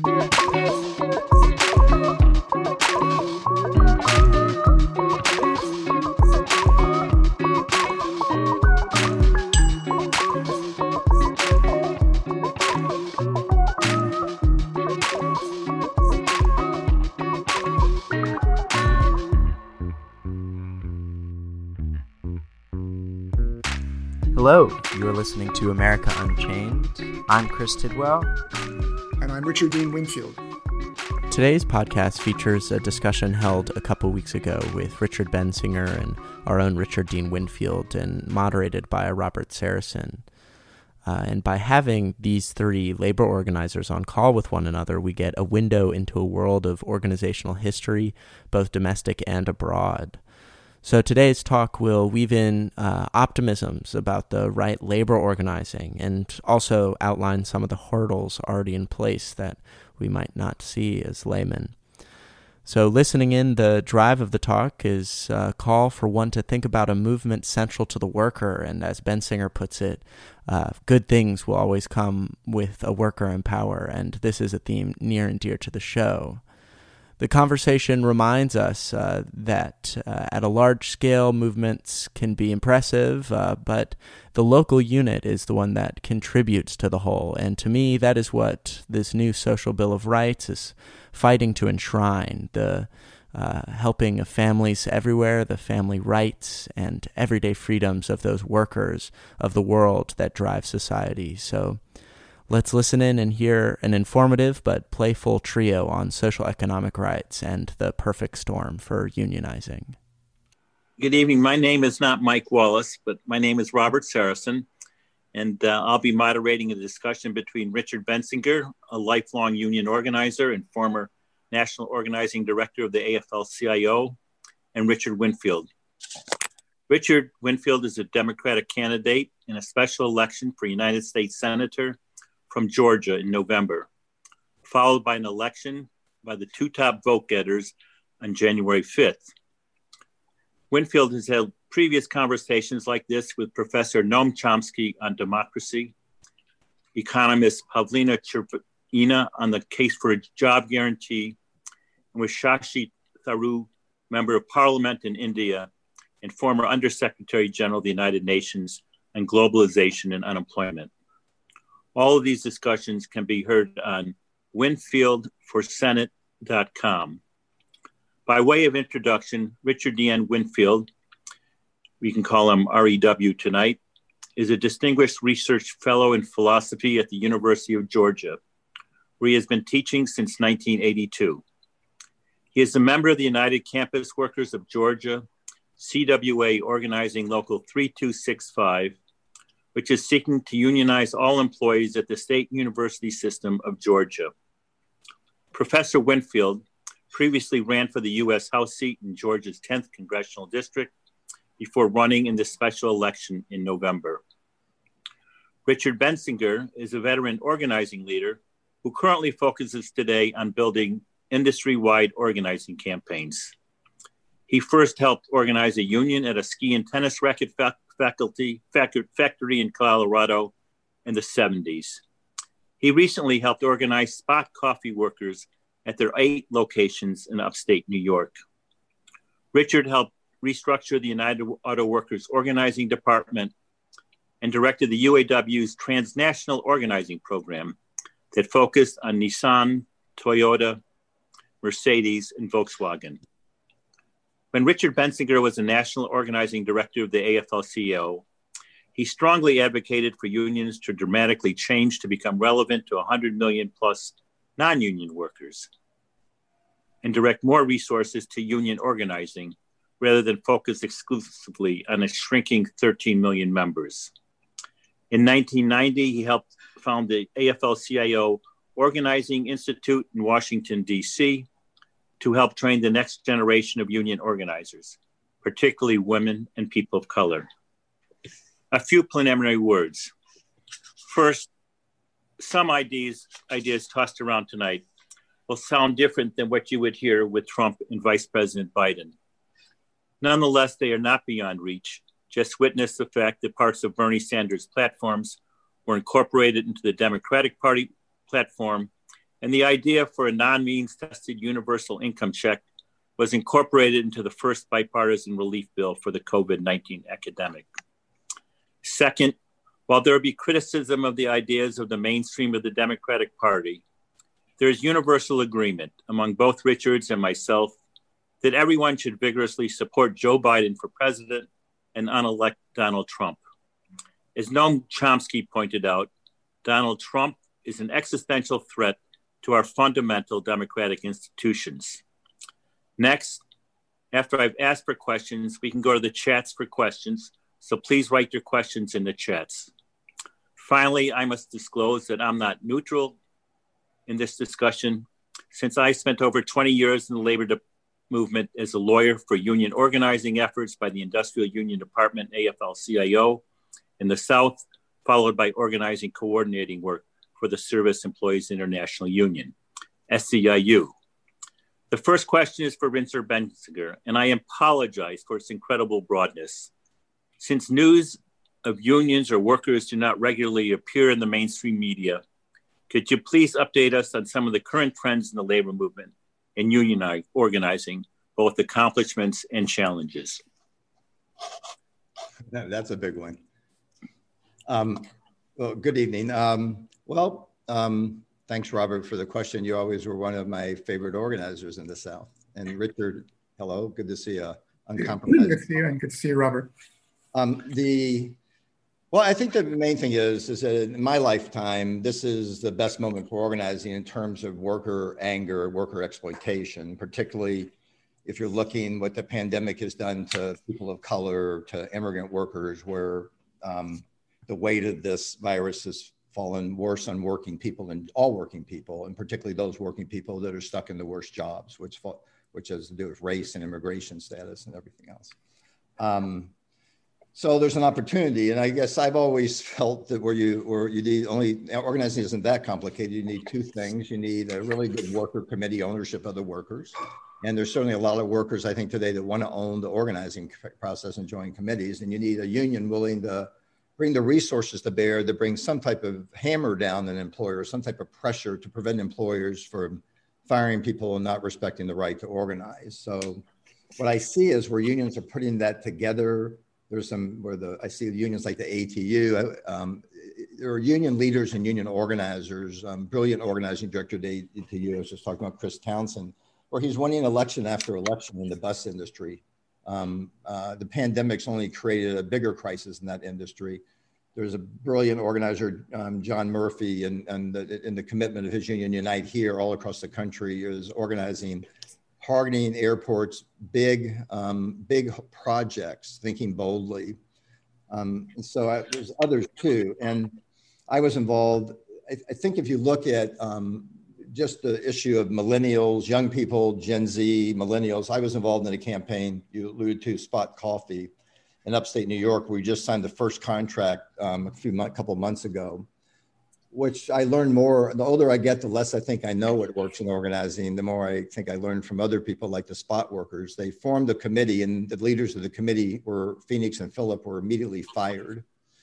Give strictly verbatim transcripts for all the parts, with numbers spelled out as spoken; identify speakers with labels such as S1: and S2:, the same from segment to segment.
S1: Hello, you are listening to America Unchained. I'm Chris Tidwell.
S2: And I'm Richard Dean Winfield.
S1: Today's podcast features a discussion held a couple weeks ago with Richard Bensinger and our own Richard Dean Winfield and moderated by Robert Saracen. Uh, and by having these three labor organizers on call with one another, we get a window into a world of organizational history, both domestic and abroad. So today's talk will weave in uh, optimisms about the right labor organizing and also outline some of the hurdles already in place that we might not see as laymen. So listening in, the drive of the talk is a call for one to think about a movement central to the worker, and as Bensinger puts it, uh, good things will always come with a worker in power, and this is a theme near and dear to the show. The conversation reminds us uh, that uh, at a large scale, movements can be impressive, uh, but the local unit is the one that contributes to the whole. And to me, that is what this new Social Bill of Rights is fighting to enshrine, the uh, helping of families everywhere, the family rights and everyday freedoms of those workers of the world that drive society. So let's listen in and hear an informative but playful trio on social economic rights and the perfect storm for unionizing.
S3: Good evening. My name is not Mike Wallace, but my name is Robert Saracen, and uh, I'll be moderating a discussion between Richard Bensinger, a lifelong union organizer and former National Organizing Director of the A F L C I O, and Richard Winfield. Richard Winfield is a Democratic candidate in a special election for United States Senator from Georgia in November, followed by an election by the two top vote getters on January fifth. Winfield has held previous conversations like this with Professor Noam Chomsky on democracy, economist Pavlina Chervina on the case for a job guarantee, and with Shashi Tharoor, member of parliament in India and former Undersecretary General of the United Nations on globalization and unemployment. All of these discussions can be heard on winfield for senate dot com. By way of introduction, Richard Dean Winfield, we can call him R E W tonight, is a distinguished research fellow in philosophy at the University of Georgia, where he has been teaching since nineteen eighty-two. He is a member of the United Campus Workers of Georgia, C W A Organizing Local three two six five, which is seeking to unionize all employees at the State University System of Georgia. Professor Winfield previously ran for the U S House seat in Georgia's tenth Congressional District before running in the special election in November. Richard Bensinger is a veteran organizing leader who currently focuses today on building industry-wide organizing campaigns. He first helped organize a union at a ski and tennis racket fa- faculty factory in Colorado in the seventies. He recently helped organize Spot Coffee workers at their eight locations in upstate New York. Richard helped restructure the United Auto Workers Organizing Department and directed the U A W's transnational organizing program that focused on Nissan, Toyota, Mercedes, and Volkswagen. When Richard Bensinger was the National Organizing Director of the A F L C I O, he strongly advocated for unions to dramatically change to become relevant to one hundred million plus non-union workers and direct more resources to union organizing rather than focus exclusively on a shrinking thirteen million members. In nineteen ninety, he helped found the A F L C I O Organizing Institute in Washington, D C, to help train the next generation of union organizers, particularly women and people of color. A few preliminary words. First, some ideas, ideas tossed around tonight will sound different than what you would hear with Trump and Vice President Biden. Nonetheless, they are not beyond reach. Just witness the fact that parts of Bernie Sanders' platforms were incorporated into the Democratic Party platform and the idea for a non-means tested universal income check was incorporated into the first bipartisan relief bill for the COVID nineteen epidemic. Second, while there will be criticism of the ideas of the mainstream of the Democratic Party, there is universal agreement among both Richards and myself that everyone should vigorously support Joe Biden for president and unelect Donald Trump. As Noam Chomsky pointed out, Donald Trump is an existential threat to our fundamental democratic institutions. Next, after I've asked for questions, we can go to the chats for questions, so please write your questions in the chats. Finally, I must disclose that I'm not neutral in this discussion, since I spent over twenty years in the labor de- movement as a lawyer for union organizing efforts by the Industrial Union Department, A F L C I O, in the South, followed by organizing coordinating work for the Service Employees International Union, S E I U. The first question is for Richard Bensinger, and I apologize for its incredible broadness. Since news of unions or workers do not regularly appear in the mainstream media, could you please update us on some of the current trends in the labor movement and union organizing, both accomplishments and challenges?
S4: That's a big one. Um, well, good evening. Um, well, um, thanks, Robert, for the question. You always were one of my favorite organizers in the South. And Richard, hello, good to see you. Uncompromised.
S2: Good to see you, and good to see you, Robert.
S4: Um, the well, I think the main thing is, is that in my lifetime, this is the best moment for organizing in terms of worker anger, worker exploitation, particularly if you're looking what the pandemic has done to people of color, to immigrant workers, where um, the weight of this virus has fallen worse on working people than all working people, and particularly those working people that are stuck in the worst jobs, which which has to do with race and immigration status and everything else. Um, so there's an opportunity, and I guess I've always felt that where you or you need only organizing isn't that complicated. You need two things. You need a really good worker committee ownership of the workers, and there's certainly a lot of workers I think today that want to own the organizing process and join committees, and you need a union willing to bring the resources to bear to bring some type of hammer down on employers, some type of pressure to prevent employers from firing people and not respecting the right to organize. So what I see is where unions are putting that together. There's some where the I see the unions like the A T U. Um, there are union leaders and union organizers. Um, brilliant organizing director of the A T U. I was just talking about Chris Townsend, where he's winning election after election in the bus industry. Um, uh, the pandemic's only created a bigger crisis in that industry. There's a brilliant organizer, um, John Murphy, and, and, the, and the commitment of his union Unite Here all across the country is organizing, targeting airports, big, um, big projects, thinking boldly. Um, and so I, there's others too. And I was involved, I, I think if you look at um, just the issue of millennials, young people, Gen Z, millennials. I was involved in a campaign you alluded to, Spot Coffee, in upstate New York. We just signed the first contract um, a few month, couple of months ago, which I learned more. The older I get, the less I think I know what works in organizing. The more I think I learned from other people like the Spot workers. They formed a committee, and the leaders of the committee were Phoenix and Phillip were immediately fired.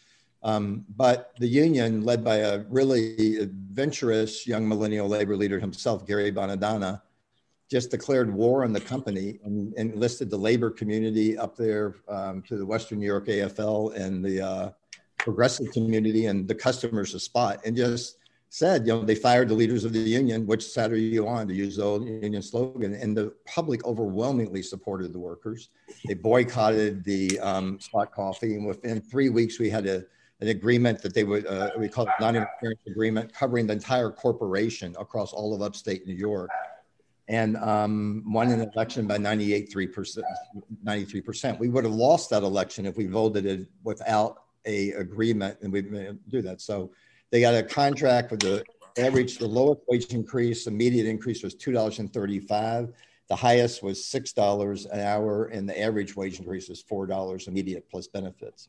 S4: Um, but the union, led by a really adventurous young millennial labor leader himself, Gary Bonadonna, just declared war on the company and, and enlisted the labor community up there um, to the Western New York A F L and the uh, progressive community and the customers of Spot, and just said, you know, they fired the leaders of the union, which side are you on, to use the old union slogan. And the public overwhelmingly supported the workers. They boycotted the um, Spot Coffee, and within three weeks we had a an agreement that they would, uh, we call it non-interference agreement, covering the entire corporation across all of upstate New York, and um, won an election by ninety-eight point three percent, ninety-three percent. We would have lost that election if we voted it without a agreement, and we didn't do that. So they got a contract with the average, the lowest wage increase, immediate increase was two dollars and thirty-five cents. The highest was six dollars an hour, and the average wage increase was four dollars immediate plus benefits.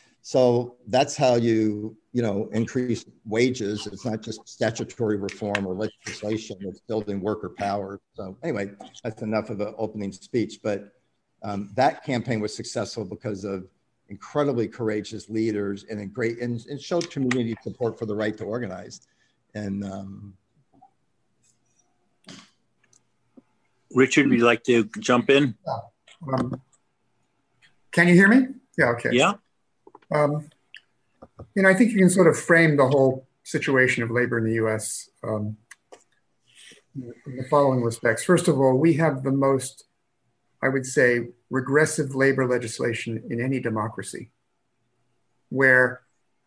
S4: So that's how you, you know, increase wages. It's not just statutory reform or legislation, it's building worker power. So anyway, that's enough of an opening speech. But um, that campaign was successful because of incredibly courageous leaders and a great, and it showed community support for the right to organize. And um,
S3: Richard, would you like to jump in?
S2: Um, can you hear me? Yeah, okay.
S3: Yeah.
S2: Um, you know, I think you can sort of frame the whole situation of labor in the U S um, in the following respects. First of all, we have the most, I would say, regressive labor legislation in any democracy, where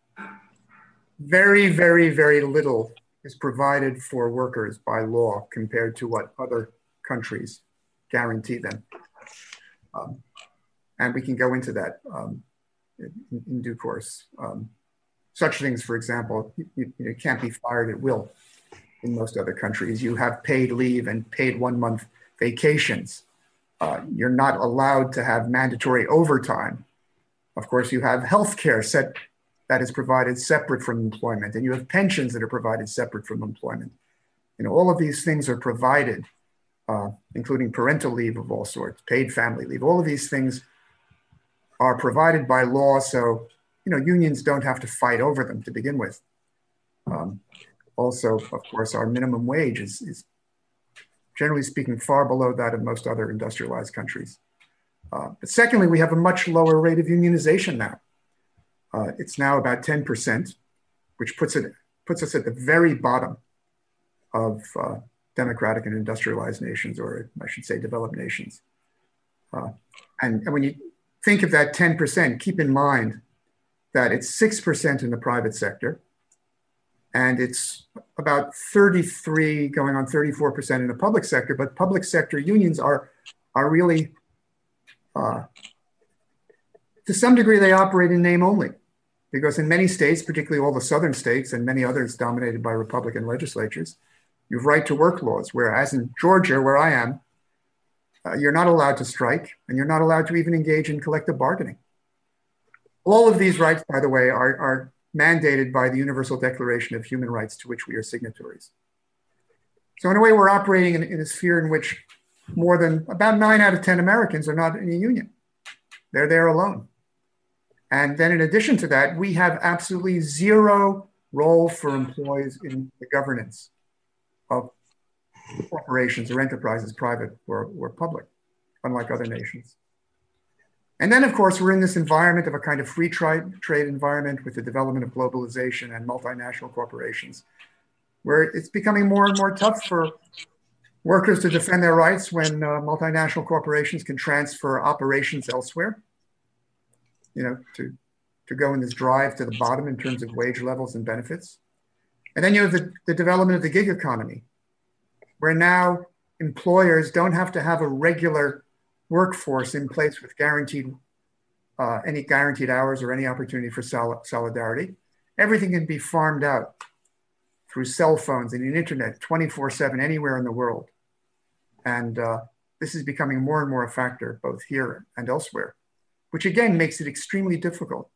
S2: very, very, very little is provided for workers by law compared to what other countries guarantee them. Um, and we can go into that um, in, in due course. Um, such things, for example, you, you, you can't be fired at will in most other countries. You have paid leave and paid one month vacations. Uh, you're not allowed to have mandatory overtime. Of course, you have health care set that is provided separate from employment, and you have pensions that are provided separate from employment. You know, all of these things are provided, uh, including parental leave of all sorts, paid family leave. All of these things are provided by law, so you know unions don't have to fight over them to begin with. Um, also, of course, our minimum wage is, is generally speaking far below that of most other industrialized countries. Uh, but secondly, we have a much lower rate of unionization now. Uh, it's now about ten percent, which puts it puts us at the very bottom of uh, democratic and industrialized nations, or I should say developed nations. Uh, and, and when you think of that ten percent, keep in mind that it's six percent in the private sector, and it's about thirty-three going on thirty-four percent in the public sector, but public sector unions are, are really, uh, to some degree, they operate in name only. Because in many states, particularly all the southern states and many others dominated by Republican legislatures, you have right to work laws, whereas in Georgia, where I am, uh, you're not allowed to strike and you're not allowed to even engage in collective bargaining. All of these rights, by the way, are, are mandated by the Universal Declaration of Human Rights, to which we are signatories. So in a way, we're operating in, in a sphere in which more than about nine out of ten Americans are not in a union. They're there alone. And then in addition to that, we have absolutely zero role for employees in the governance of corporations or enterprises, private or, or public, unlike other nations. And then, of course, we're in this environment of a kind of free trade, trade environment with the development of globalization and multinational corporations, where it's becoming more and more tough for workers to defend their rights when uh, multinational corporations can transfer operations elsewhere. You know, to, to go in this drive to the bottom in terms of wage levels and benefits. And then you have the, the development of the gig economy, where now employers don't have to have a regular workforce in place with guaranteed, uh, any guaranteed hours or any opportunity for sol- solidarity. Everything can be farmed out through cell phones and the internet twenty-four seven anywhere in the world. And uh, this is becoming more and more a factor, both here and elsewhere, which again makes it extremely difficult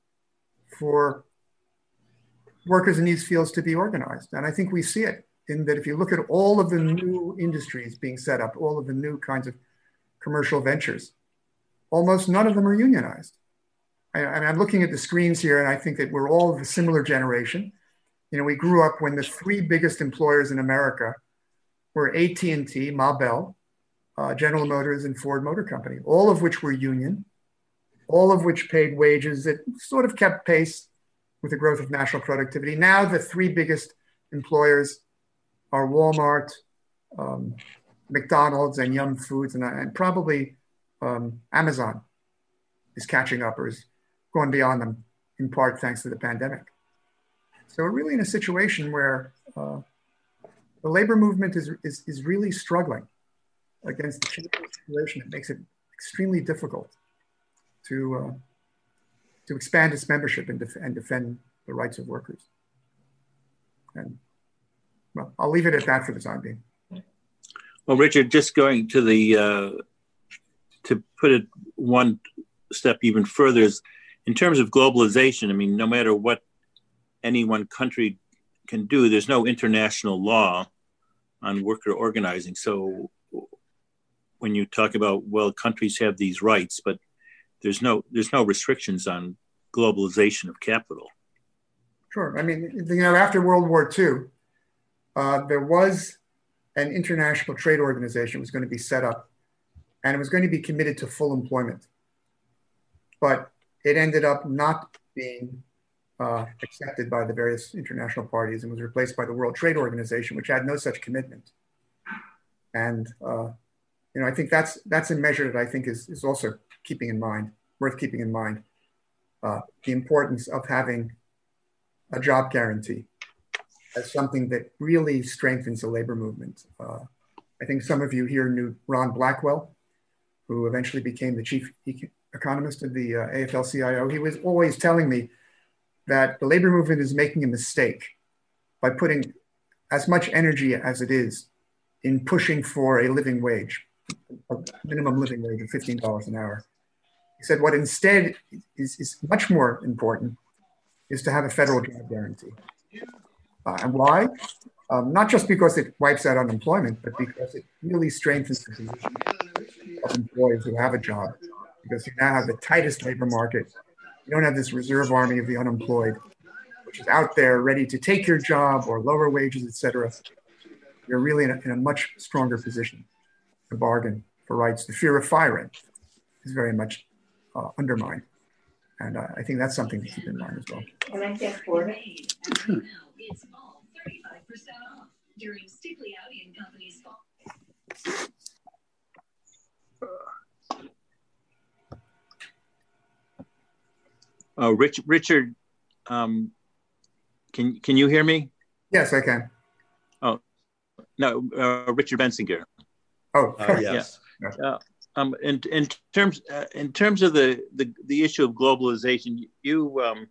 S2: for workers in these fields to be organized. And I think we see it in that if you look at all of the new industries being set up, all of the new kinds of commercial ventures, almost none of them are unionized. I, and I'm looking at the screens here, and I think that we're all of a similar generation. You know, we grew up when the three biggest employers in America were A T and T, Ma Bell, uh, General Motors, and Ford Motor Company, all of which were union, all of which paid wages that sort of kept pace with the growth of national productivity. Now the three biggest employers are Walmart, um, McDonald's, and Yum Foods, and, and probably um, Amazon is catching up or is going beyond them, in part thanks to the pandemic. So we're really in a situation where uh, the labor movement is, is, is really struggling against the changing situation. It makes it extremely difficult to uh, to expand its membership and, def- and defend the rights of workers. And well, I'll leave it at that for the time being.
S3: Well, Richard, just going to the uh, to put it one step even further is in terms of globalization. I mean, no matter what any one country can do, there's no international law on worker organizing. So when you talk about, well, countries have these rights, but There's no there's no restrictions on globalization of capital.
S2: Sure. I mean, you know, after World War Two, uh, there was an international trade organization was going to be set up, and it was going to be committed to full employment. But it ended up not being uh, accepted by the various international parties and was replaced by the World Trade Organization, which had no such commitment. And uh, you know, I think that's that's a measure that I think is, is also keeping in mind, worth keeping in mind, uh, the importance of having a job guarantee as something that really strengthens the labor movement. Uh, I think some of you here knew Ron Blackwell, who eventually became the chief e- economist of the uh, A F L C I O. He was always telling me that the labor movement is making a mistake by putting as much energy as it is in pushing for a living wage, a minimum living wage of fifteen dollars an hour. He said what instead is, is much more important is to have a federal job guarantee. Uh, and why? Um, not just because it wipes out unemployment, but because it really strengthens the position of employees who have a job. Because you now have the tightest labor market. You don't have this reserve army of the unemployed, which is out there ready to take your job or lower wages, et cetera. You're really in a, in a much stronger position to bargain for rights. The fear of firing is very much uh, undermined. And uh, I think that's something to keep in mind as well.
S5: Can I get for it? It's all thirty-five percent off during Stickley Audi and Company's fall.
S3: Uh, Rich, Richard, um, can can you hear me?
S2: Yes, I can.
S3: Oh, no, uh, Richard Bensinger.
S2: Oh,
S4: uh, yes.
S3: Yeah. Uh, um, in in terms uh, in terms of the, the the issue of globalization, you um,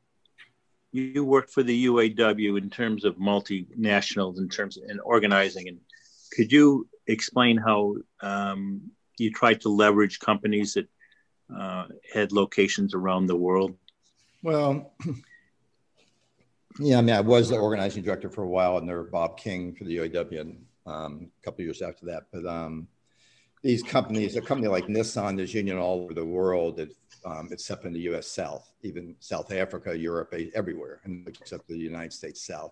S3: you worked for the U A W in terms of multinationals, in terms of in organizing, and could you explain how um, you tried to leverage companies that uh, had locations around the world?
S4: Well, yeah, I mean, I was the organizing director for a while under Bob King for the U A W, and um, a couple of years after that. But um, these companies, a company like Nissan, there's union all over the world, that, um, except in the U S South, even South Africa, Europe, everywhere, and except the United States South,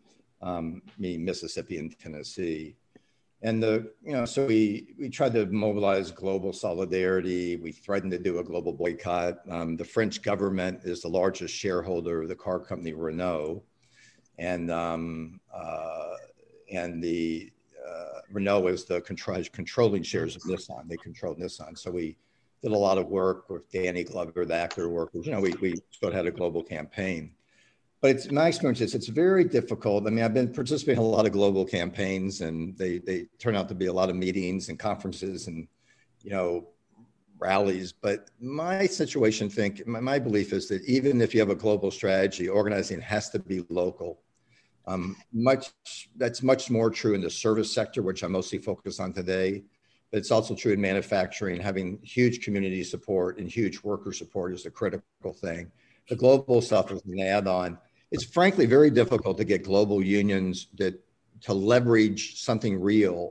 S4: um, meaning Mississippi and Tennessee. And the, you know, so we we tried to mobilize global solidarity. We threatened to do a global boycott. Um, the French government is the largest shareholder of the car company Renault, and um, uh, and the uh, Renault is the control, controlling shares of Nissan. They control Nissan. So we did a lot of work with Danny Glover, the actor workers. You know, we we sort of had a global campaign. But it's, my experience is it's very difficult. I mean, I've been participating in a lot of global campaigns, and they they turn out to be a lot of meetings and conferences and, you know, rallies. But my situation, think my, my belief is that even if you have a global strategy, organizing has to be local. Um, much that's much more true in the service sector, which I'm mostly focused on today. But it's also true in manufacturing. Having huge community support and huge worker support is a critical thing. The global stuff is an add-on. It's frankly very difficult to get global unions that to leverage something real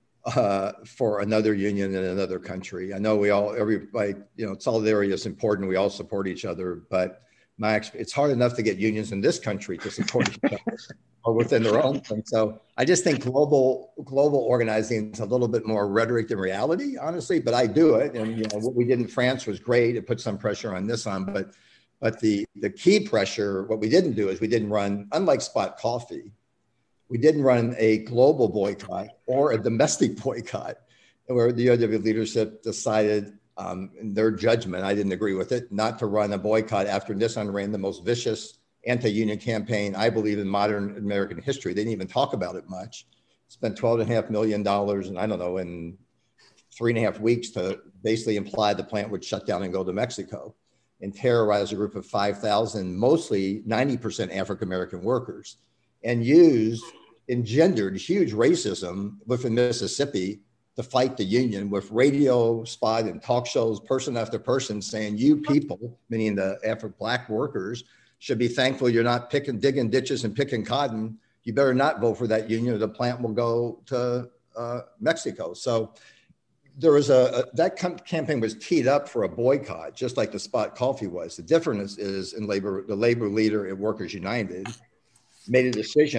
S4: uh, for another union in another country. I know we all, everybody, you know, solidarity is important. We all support each other, but my, it's hard enough to get unions in this country to support each other or within their own thing. So I just think global global organizing is a little bit more rhetoric than reality, honestly. But I do it, and you know what we did in France was great. It put some pressure on Nissan, but. But the, the key pressure, what we didn't do is we didn't run, unlike Spot Coffee, we didn't run a global boycott or a domestic boycott, where the U A W leadership decided, um, in their judgment, I didn't agree with it, not to run a boycott after Nissan ran the most vicious anti-union campaign, I believe, in modern American history. They didn't even talk about it much. Spent twelve and a half million dollars, and I don't know, in three and a half weeks to basically imply the plant would shut down and go to Mexico, and terrorize a group of five thousand, mostly ninety percent African-American workers, and used, engendered huge racism within Mississippi to fight the union with radio spot and talk shows, person after person saying, you people, meaning the Afro Black workers, should be thankful you're not picking, digging ditches and picking cotton. You better not vote for that union or the plant will go to uh, Mexico. So there was a, a that campaign was teed up for a boycott, just like the Spot Coffee was. The difference is in labor, the labor leader at Workers United made a decision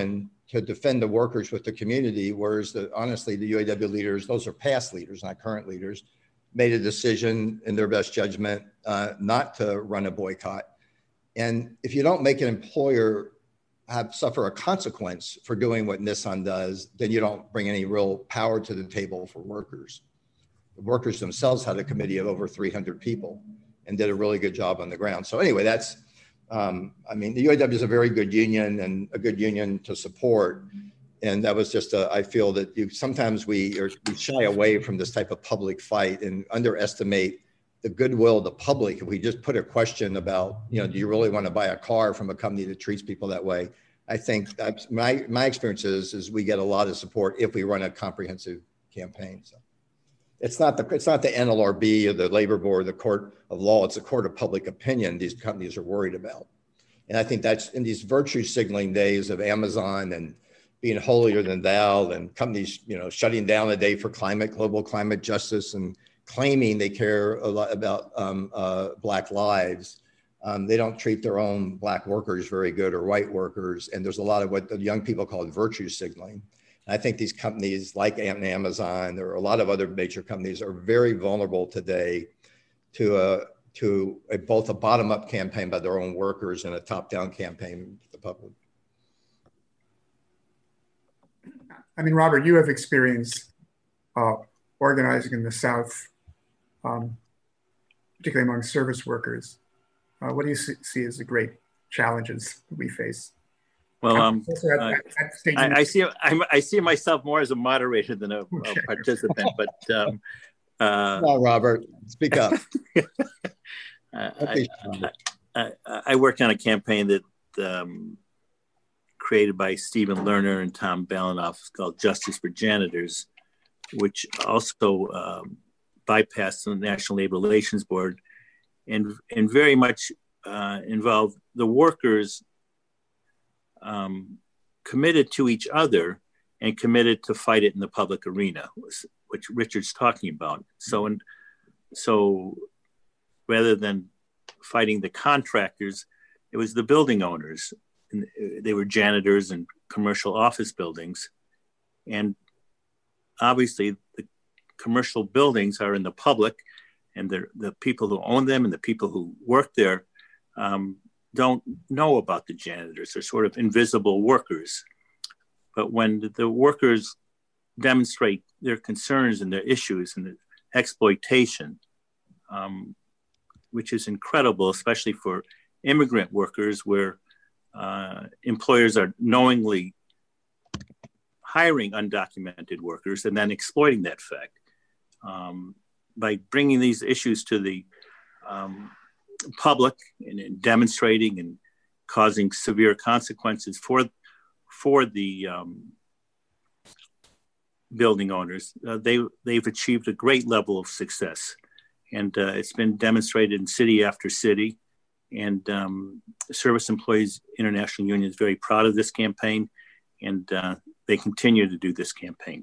S4: to defend the workers with the community, whereas the, honestly, the U A W leaders, those are past leaders, not current leaders, made a decision in their best judgment uh, not to run a boycott. And if you don't make an employer have suffer a consequence for doing what Nissan does, then you don't bring any real power to the table for workers. The workers themselves had a committee of over three hundred people and did a really good job on the ground. So anyway, that's, um, I mean, the U A W is a very good union and a good union to support. And that was just, a, I feel that you sometimes we, are, we shy away from this type of public fight and underestimate the goodwill of the public. If we just put a question about, you know, do you really want to buy a car from a company that treats people that way? I think that's my, my experience is, is we get a lot of support if we run a comprehensive campaign. So it's not the, it's not the N L R B or the labor board, the court of law, it's a court of public opinion these companies are worried about. And I think that's in these virtue signaling days of Amazon and being holier than thou and companies, you know, shutting down a day for climate, global climate justice and claiming they care a lot about um, uh, Black lives. Um, they don't treat their own Black workers very good or white workers. And there's a lot of what the young people call virtue signaling. And I think these companies like Amazon, there are a lot of other major companies are very vulnerable today to, a, to a, both a bottom-up campaign by their own workers and a top-down campaign with the public.
S2: I mean, Robert, you have experience uh, organizing in the South, um, particularly among service workers. Uh, what do you see, see as the great challenges that we face?
S3: Well, um, at, uh, at I, I see I, I see myself more as a moderator than a, okay. a participant, but um, uh,
S4: no, Robert, speak up.
S3: I, I, I, I worked on a campaign that um, created by Stephen Lerner and Tom Balinoff called Justice for Janitors, which also um, bypassed the National Labor Relations Board and, and very much uh, involved the workers um, committed to each other and committed to fight it in the public arena, which Richard's talking about. So, and, so rather than fighting the contractors, it was the building owners. And they were janitors in commercial office buildings. And obviously the commercial buildings are in the public, and the, the people who own them and the people who work there um, don't know about the janitors. They're sort of invisible workers. But when the workers demonstrate their concerns and their issues and the exploitation, um, which is incredible, especially for immigrant workers, where uh, employers are knowingly hiring undocumented workers and then exploiting that fact. Um, by bringing these issues to the um, public and, and demonstrating and causing severe consequences for, for the um, building owners, uh, they, they've achieved a great level of success. And uh, it's been demonstrated in city after city. And um, Service Employees International Union is very proud of this campaign, and uh, they continue to do this campaign.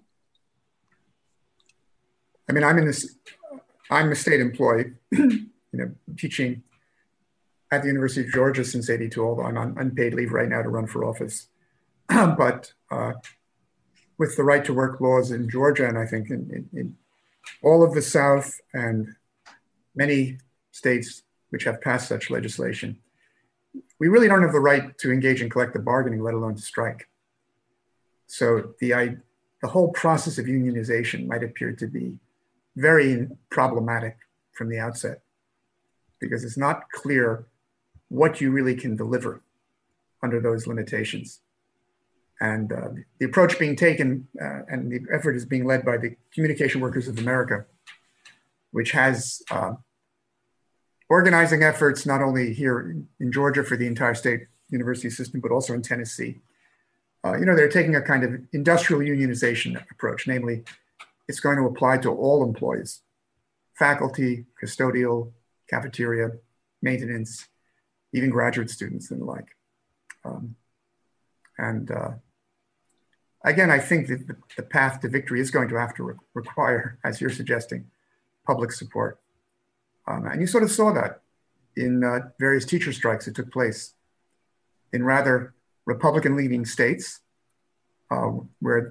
S2: I mean, I'm in this, I'm a state employee, you know, teaching at the University of Georgia since eighty-two, although I'm on unpaid leave right now to run for office. But uh, with the right to work laws in Georgia, and I think in, in, in all of the South and many states which have passed such legislation, we really don't have the right to engage in collective bargaining, let alone to strike. So the, I, the whole process of unionization might appear to be very problematic from the outset, because it's not clear what you really can deliver under those limitations. And uh, the approach being taken uh, and the effort is being led by the Communication Workers of America, which has uh, organizing efforts not only here in Georgia for the entire state university system, but also in Tennessee. Uh, you know, they're taking a kind of industrial unionization approach, namely, it's going to apply to all employees, faculty, custodial, cafeteria, maintenance, even graduate students and the like. Um, and uh, again, I think that the, the path to victory is going to have to re require, as you're suggesting, public support. Um, and you sort of saw that in uh, various teacher strikes that took place in rather Republican-leaning states uh, where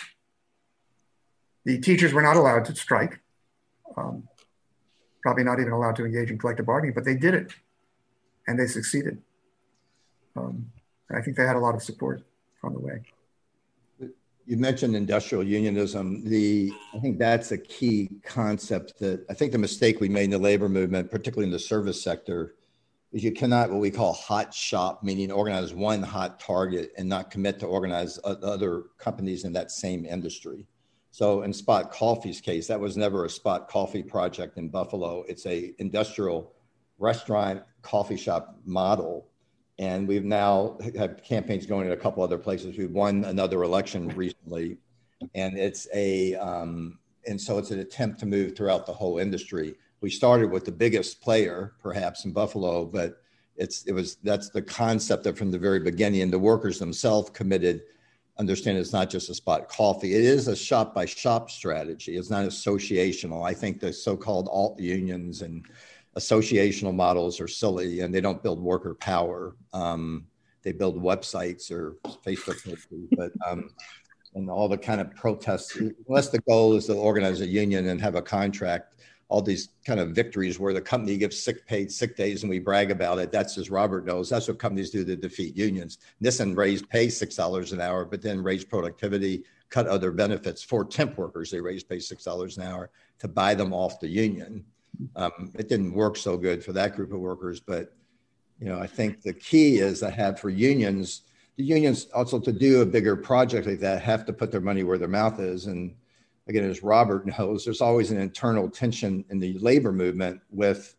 S2: the teachers were not allowed to strike, um, probably not even allowed to engage in collective bargaining, but they did it, and they succeeded. Um, and I think they had a lot of support on the way.
S4: You mentioned industrial unionism. The I think that's a key concept that I think the mistake we made in the labor movement, particularly in the service sector, is you cannot what we call hot shop, meaning organize one hot target and not commit to organize other companies in that same industry. So in Spot Coffee's case, that was never a Spot Coffee project in Buffalo. It's a industrial restaurant coffee shop model. And we've now had campaigns going in a couple other places. We've won another election recently, and it's a um, and so it's an attempt to move throughout the whole industry. We started with the biggest player, perhaps in Buffalo, but it's it was that's the concept that from the very beginning, and the workers themselves committed. Understand it's not just a Spot Coffee. It is a shop by shop strategy. It's not associational. I think the so-called alt unions and associational models are silly, and they don't build worker power. Um, they build websites or Facebook pages, but um, and all the kind of protests, unless the goal is to organize a union and have a contract, all these kind of victories where the company gives sick paid sick days and we brag about it. That's, as Robert knows, that's what companies do to defeat unions. Nissan raised pay six dollars an hour, but then raised productivity, cut other benefits. For temp workers, they raised pay six dollars an hour to buy them off the union. Um, it didn't work so good for that group of workers, but you know, I think the key is I have for unions, the unions also to do a bigger project like that have to put their money where their mouth is. And again, as Robert knows, there's always an internal tension in the labor movement with,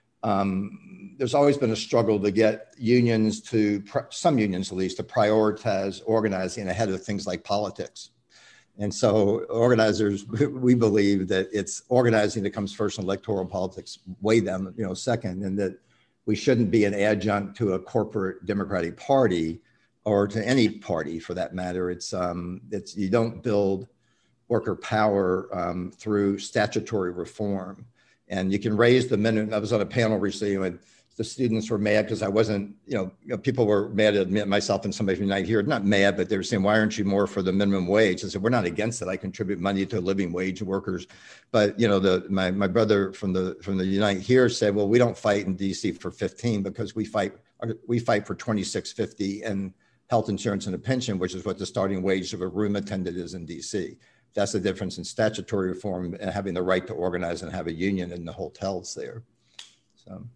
S4: um, there's always been a struggle to get unions to, some unions at least, to prioritize organizing ahead of things like politics. And so organizers, we believe that it's organizing that comes first and electoral politics weigh them, you know, second, and that we shouldn't be an adjunct to a corporate Democratic Party or to any party for that matter. It's, um, it's you don't build worker power um, through statutory reform. And you can raise the minimum. I was on a panel recently when the students were mad because I wasn't, you know, you know, people were mad at me, myself and somebody from Unite here, not mad, but they were saying, why aren't you more for the minimum wage? I said, we're not against it. I contribute money to living wage workers. But, you know, the my, my brother from the from the Unite here said, well, we don't fight in D C for fifteen because we fight we fight for twenty-six fifty and health insurance and a pension, which is what the starting wage of a room attendant is in D C. That's the difference in statutory reform and having the right to organize and have a union in the hotels there. So.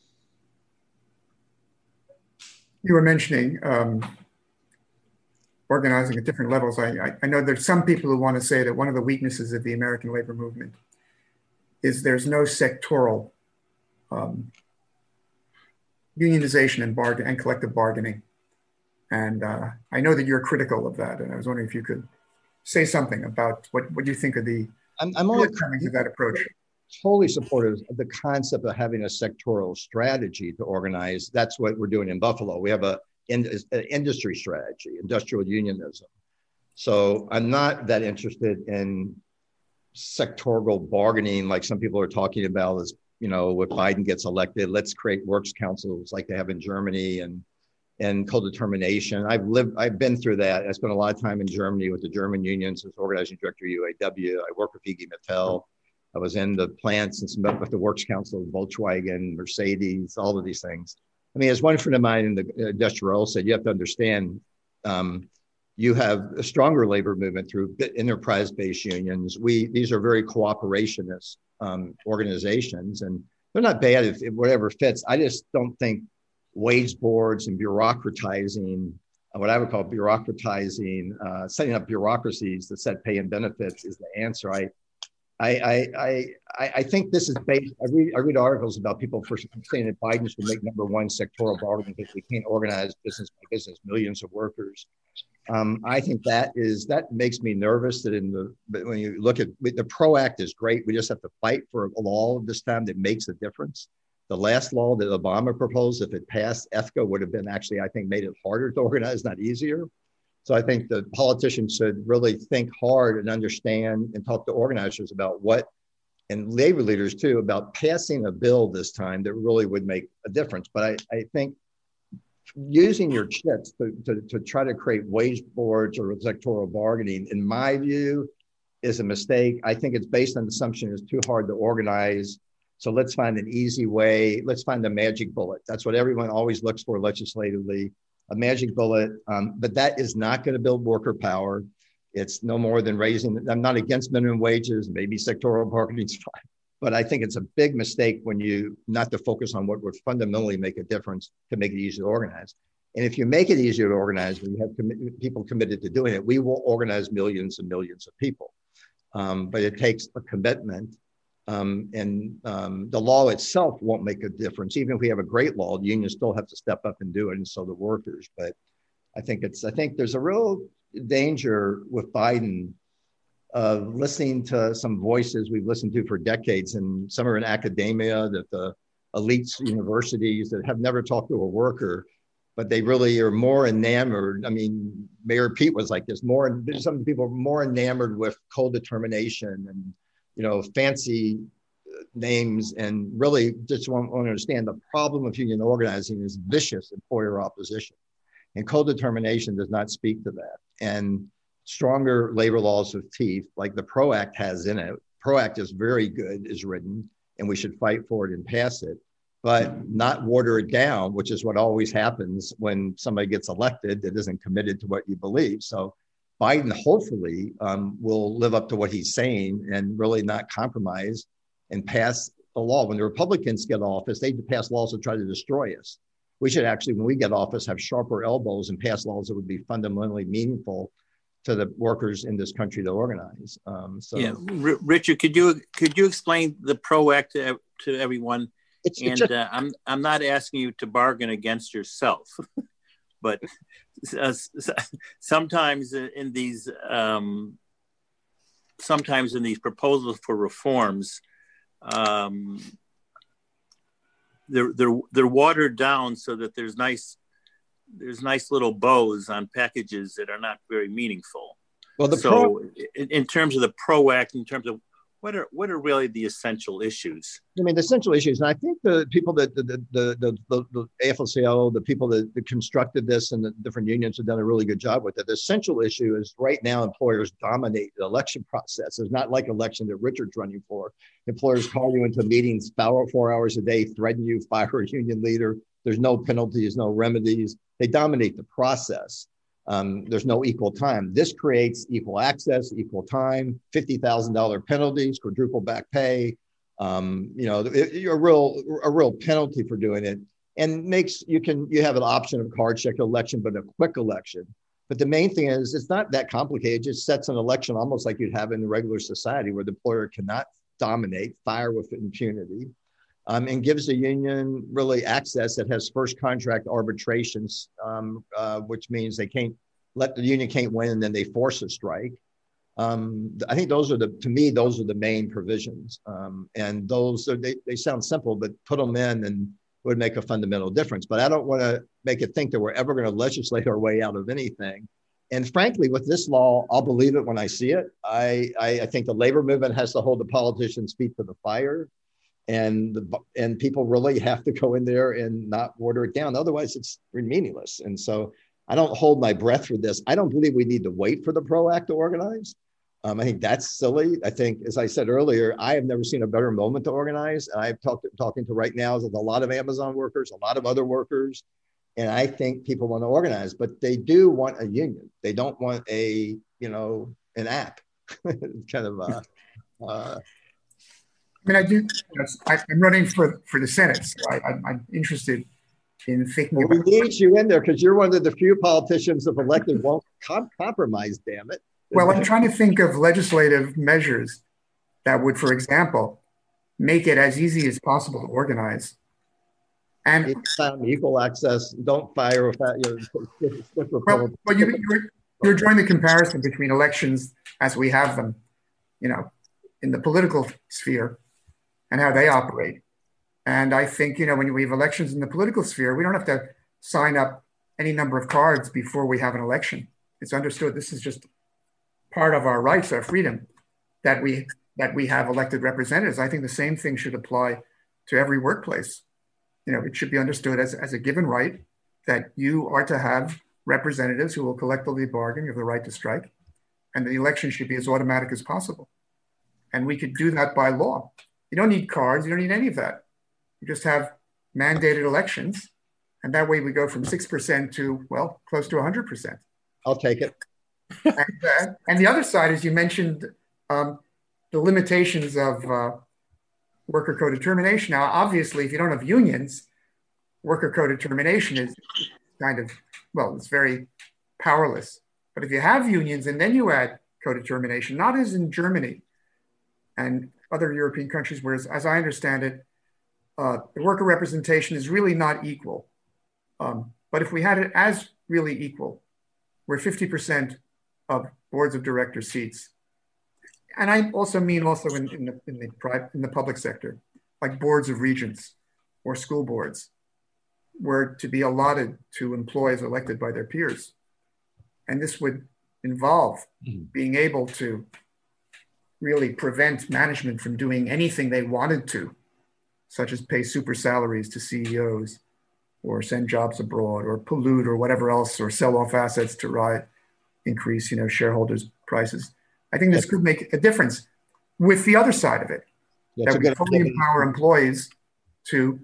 S2: You were mentioning um, organizing at different levels. I, I, I know there's some people who want to say that one of the weaknesses of the American labor movement is there's no sectoral um, unionization and, bargain, and collective bargaining. And uh, I know that you're critical of that. And I was wondering if you could say something about what, what you think of the
S4: I'm, I'm all
S2: shortcomings of that approach.
S4: Totally supportive of the concept of having a sectoral strategy to organize. That's what we're doing in Buffalo. We have a, in, an industry strategy, industrial unionism. So I'm not that interested in sectoral bargaining like some people are talking about as, you know, if Biden gets elected, let's create works councils like they have in Germany and and co-determination. I've lived, I've been through that. I spent a lot of time in Germany with the German unions as organizing director of U A W. I work with I G Metall. I was in the plants and some with the Works Council, Volkswagen, Mercedes, all of these things. I mean, as one friend of mine in the industrial said, you have to understand, um, you have a stronger labor movement through enterprise-based unions. We These are very cooperationist um, organizations, and they're not bad if, if whatever fits. I just don't think wage boards and bureaucratizing, what I would call bureaucratizing, uh, setting up bureaucracies that set pay and benefits is the answer. I I, I, I, I think this is based, I read, I read articles about people for saying that Biden should make number one sectoral bargaining because we can't organize business by business, millions of workers. Um, I think that is, that makes me nervous that in the, but when you look at, the PRO Act is great. We just have to fight for a law this time that makes a difference. The last law that Obama proposed, if it passed, E F C A would have been actually, I think, made it harder to organize, not easier. So I think the politicians should really think hard and understand and talk to organizers about what, and labor leaders too, about passing a bill this time that really would make a difference. But I, I think using your chips to, to, to try to create wage boards or sectoral bargaining, in my view, is a mistake. I think it's based on the assumption it's too hard to organize. So let's find an easy way. Let's find the magic bullet. That's what everyone always looks for legislatively, a magic bullet. Um, but that is not going to build worker power. It's no more than raising, I'm not against minimum wages, maybe sectoral bargaining is fine. But I think it's a big mistake when you not to focus on what would fundamentally make a difference to make it easier to organize. And if you make it easier to organize, when you have com- people committed to doing it, we will organize millions and millions of people. Um, but it takes a commitment. Um, and um, the law itself won't make a difference. Even if we have a great law, the unions still have to step up and do it, and so the workers. But I think it's, I think there's a real danger with Biden of listening to some voices we've listened to for decades, and some are in academia, that the elites universities that have never talked to a worker, but they really are more enamored. I mean, Mayor Pete was like this, more, some people are more enamored with co-determination and, you know, fancy names, and really just want, want to understand the problem of union organizing is vicious employer opposition. And co-determination does not speak to that. And stronger labor laws with teeth, like the PRO Act has in it. PRO Act is very good, is written, and we should fight for it and pass it, but not water it down, which is what always happens when somebody gets elected that isn't committed to what you believe. So Biden hopefully um, will live up to what he's saying and really not compromise and pass the law. When the Republicans get office, they pass laws that try to destroy us. We should actually, when we get office, have sharper elbows and pass laws that would be fundamentally meaningful to the workers in this country to organize. Um, so,
S3: yeah, R- Richard, could you could you explain the PRO Act to, to everyone?
S4: It's,
S3: and
S4: it's just,
S3: uh, I'm I'm not asking you to bargain against yourself, but uh, sometimes in these um, sometimes in these proposals for reforms, um, they're they're they're watered down so that there's nice. There's nice little bows on packages that are not very meaningful.
S4: Well, the
S3: so
S4: pro-
S3: in, in terms of the PRO Act, in terms of what are what are really the essential issues?
S4: I mean, the essential issues, and I think the people that the the the, the, the A F L C I O, the people that, that constructed this, and the different unions have done a really good job with it. The essential issue is right now employers dominate the election process. It's not like election that Richard's running for. Employers call you into meetings four, four hours a day, threaten you, fire a union leader. There's no penalties, no remedies. They dominate the process. Um, there's no equal time. This creates equal access, equal time, fifty thousand dollars penalties, quadruple back pay, um, you know, it, a real a real penalty for doing it, and makes you can you have an option of card check election, but a quick election. But the main thing is it's not that complicated. It just sets an election almost like you'd have in a regular society where the employer cannot dominate, fire with impunity. Um, and gives the union really access that has first contract arbitrations, um, uh, which means they can't let the union can't win and then they force a strike. Um, I think those are the, to me, those are the main provisions. Um, and those, are, they, they sound simple, but put them in and it would make a fundamental difference. But I don't want to make it think that we're ever going to legislate our way out of anything. And frankly, with this law, I'll believe it when I see it. I, I, I think the labor movement has to hold the politicians' feet to the fire. And the, and people really have to go in there and not water it down. Otherwise, it's meaningless. And so I don't hold my breath for this. I don't believe we need to wait for the PRO Act to organize. Um, I think that's silly. I think, as I said earlier, I have never seen a better moment to organize. I've talked talking to right now with a lot of Amazon workers, a lot of other workers. And I think people want to organize, but they do want a union. They don't want a, you know, an app. kind of uh, uh
S2: I mean, I do. I'm running for, for the Senate, so I, I'm, I'm interested in thinking
S4: well,
S2: about.
S4: We need you in there because you're one of the few politicians that elected won't com- compromise. Damn it!
S2: Well, I'm trying to think of legislative measures that would, for example, make it as easy as possible to organize. And
S4: equal access. Don't fire without your.
S2: Well, well you, you're, you're drawing the comparison between elections as we have them, you know, in the political sphere, and how they operate. And I think, you know, when we have elections in the political sphere, we don't have to sign up any number of cards before we have an election. It's understood this is just part of our rights, our freedom, that we that we have elected representatives. I think the same thing should apply to every workplace. You know, it should be understood as, as a given right that you are to have representatives who will collectively bargain. You have the right to strike, and the election should be as automatic as possible. And we could do that by law. You don't need cards. You don't need any of that. You just have mandated elections. And that way we go from six percent to, well, close to one hundred percent.
S4: I'll take it.
S2: and, uh, and the other side is you mentioned um, the limitations of uh, worker co-determination. Now, obviously, if you don't have unions, worker co-determination is kind of, well, it's very powerless. But if you have unions and then you add co-determination, not as in Germany and other European countries, whereas, as I understand it, uh, the worker representation is really not equal. Um, but if we had it as really equal, where fifty percent of boards of director seats, and I also mean also in, in, the, in, the, private, in the public sector, like boards of regents or school boards, were to be allotted to employees elected by their peers. And this would involve mm-hmm. being able to really prevent management from doing anything they wanted to, such as pay super salaries to C E Os, or send jobs abroad, or pollute, or whatever else, or sell off assets to rise, increase, you know, shareholders' prices. I think this could make a difference with the other side of it, yeah, that we fully empower employees to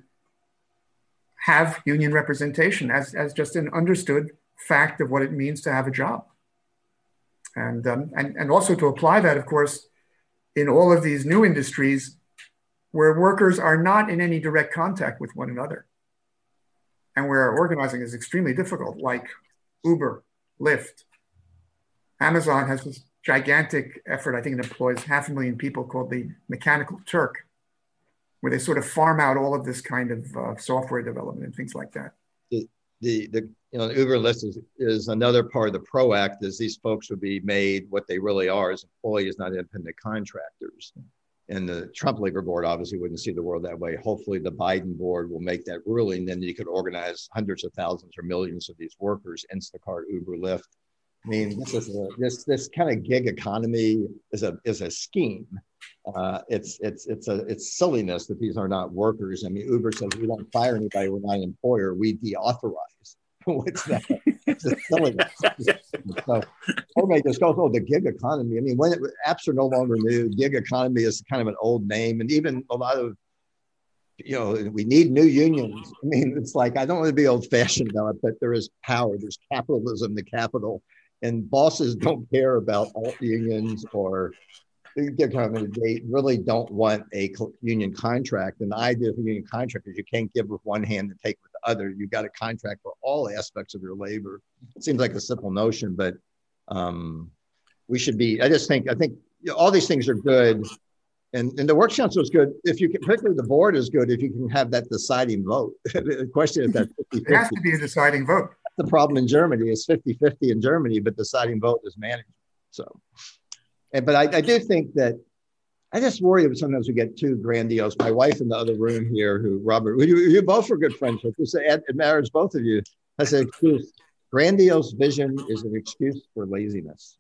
S2: have union representation as, as just an understood fact of what it means to have a job. And, um, and, and also to apply that, of course, in all of these new industries where workers are not in any direct contact with one another and where organizing is extremely difficult, like Uber, Lyft. Amazon has this gigantic effort, I think it employs half a million people, called the Mechanical Turk, where they sort of farm out all of this kind of uh, software development and things like that.
S4: The, the, the you know, Uber and Lyft is, is another part of the PRO Act, is these folks would be made what they really are as employees, not independent contractors. And the Trump labor board obviously wouldn't see the world that way. Hopefully the Biden board will make that ruling, then you could organize hundreds of thousands or millions of these workers, Instacart, Uber, Lyft. I mean, this is a, this this kind of gig economy is a is a scheme. Uh, it's it's it's a it's silliness that these are not workers. I mean, Uber says we don't fire anybody, we're not an employer, we deauthorize. What's that? It's a silliness. So everybody just goes, oh, the gig economy. I mean, when it, apps are no longer new, gig economy is kind of an old name, and even a lot of, you know, we need new unions. I mean, it's like, I don't want to be old fashioned about it, but there is power. There's capitalism, the capital. And bosses don't care about alt unions or they really don't want a union contract. And the idea of a union contract is you can't give with one hand and take with the other. You've got a contract for all aspects of your labor. It seems like a simple notion, but um, we should be, I just think, I think you know, all these things are good. And, and the Works Council is good. If you can, particularly the board is good if you can have that deciding vote. The question is that fifty fifty.
S2: It has to be a deciding vote.
S4: The problem in Germany is fifty fifty in Germany, but deciding vote is management. So, and, but I, I do think that I just worry that sometimes we get too grandiose. My wife in the other room here, who Robert, you, you both were good friends with, it matters both of you, has an excuse. Grandiose vision is an excuse for laziness.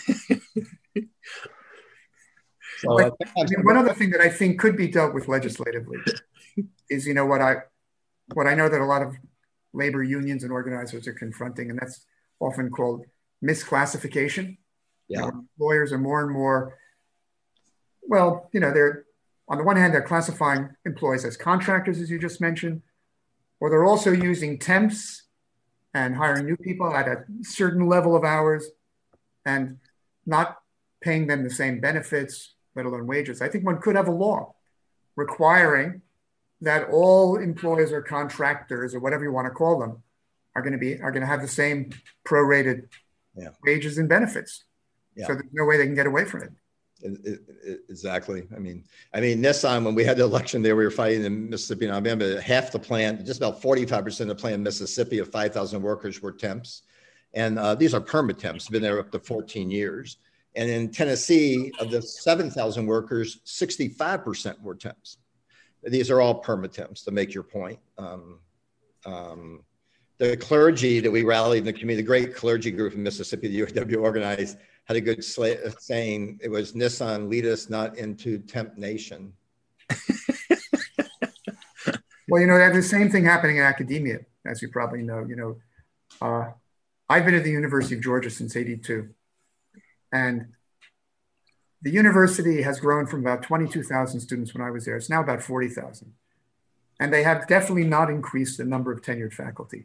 S4: So
S2: well, I mean, one other thing that I think could be dealt with legislatively is, you know, what I, what I know that a lot of labor unions and organizers are confronting, and that's often called misclassification.
S4: Yeah.
S2: You know, lawyers are more and more, well, you know, they're, on the one hand, they're classifying employees as contractors, as you just mentioned, or they're also using temps and hiring new people at a certain level of hours and not paying them the same benefits, let alone wages. I think one could have a law requiring that all employees or contractors or whatever you want to call them are going to be are going to have the same prorated
S4: yeah.
S2: wages and benefits.
S4: Yeah.
S2: So there's no way they can get away from it.
S4: It, it, it. Exactly. I mean, I mean, Nissan, when we had the election there, we were fighting in Mississippi and Alabama. Half the plant, just about forty-five percent of the plant in Mississippi of five thousand workers were temps. And uh, these are perma temps, been there up to fourteen years. And in Tennessee, of the seven thousand workers, sixty-five percent were temps. These are all perma temps, to make your point. Um, um, the clergy that we rallied in the community, the great clergy group in Mississippi, the U A W organized, had a good sla- saying. It was, Nissan, lead us not into temp nation.
S2: Well, you know, there's the same thing happening in academia. as you probably know. You know, uh, I've been at the University of Georgia since eighty-two, and the university has grown from about twenty-two thousand students when I was there. It's now about forty thousand. And they have definitely not increased the number of tenured faculty.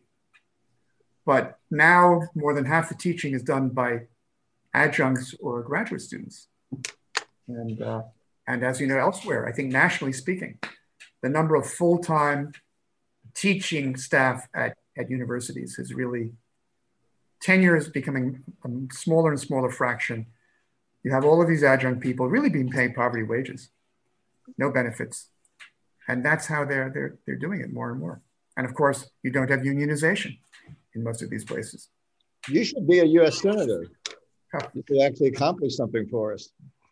S2: But now more than half the teaching is done by adjuncts or graduate students. And, uh, and as you know, elsewhere, I think nationally speaking, the number of full-time teaching staff at, at universities is really, tenure is becoming a smaller and smaller fraction. You have all of these adjunct people really being paid poverty wages, no benefits. And that's how they're, they're, they're doing it more and more. And of course, you don't have unionization in most of these places.
S4: You should be a U S Senator. Huh. You could actually accomplish something for us.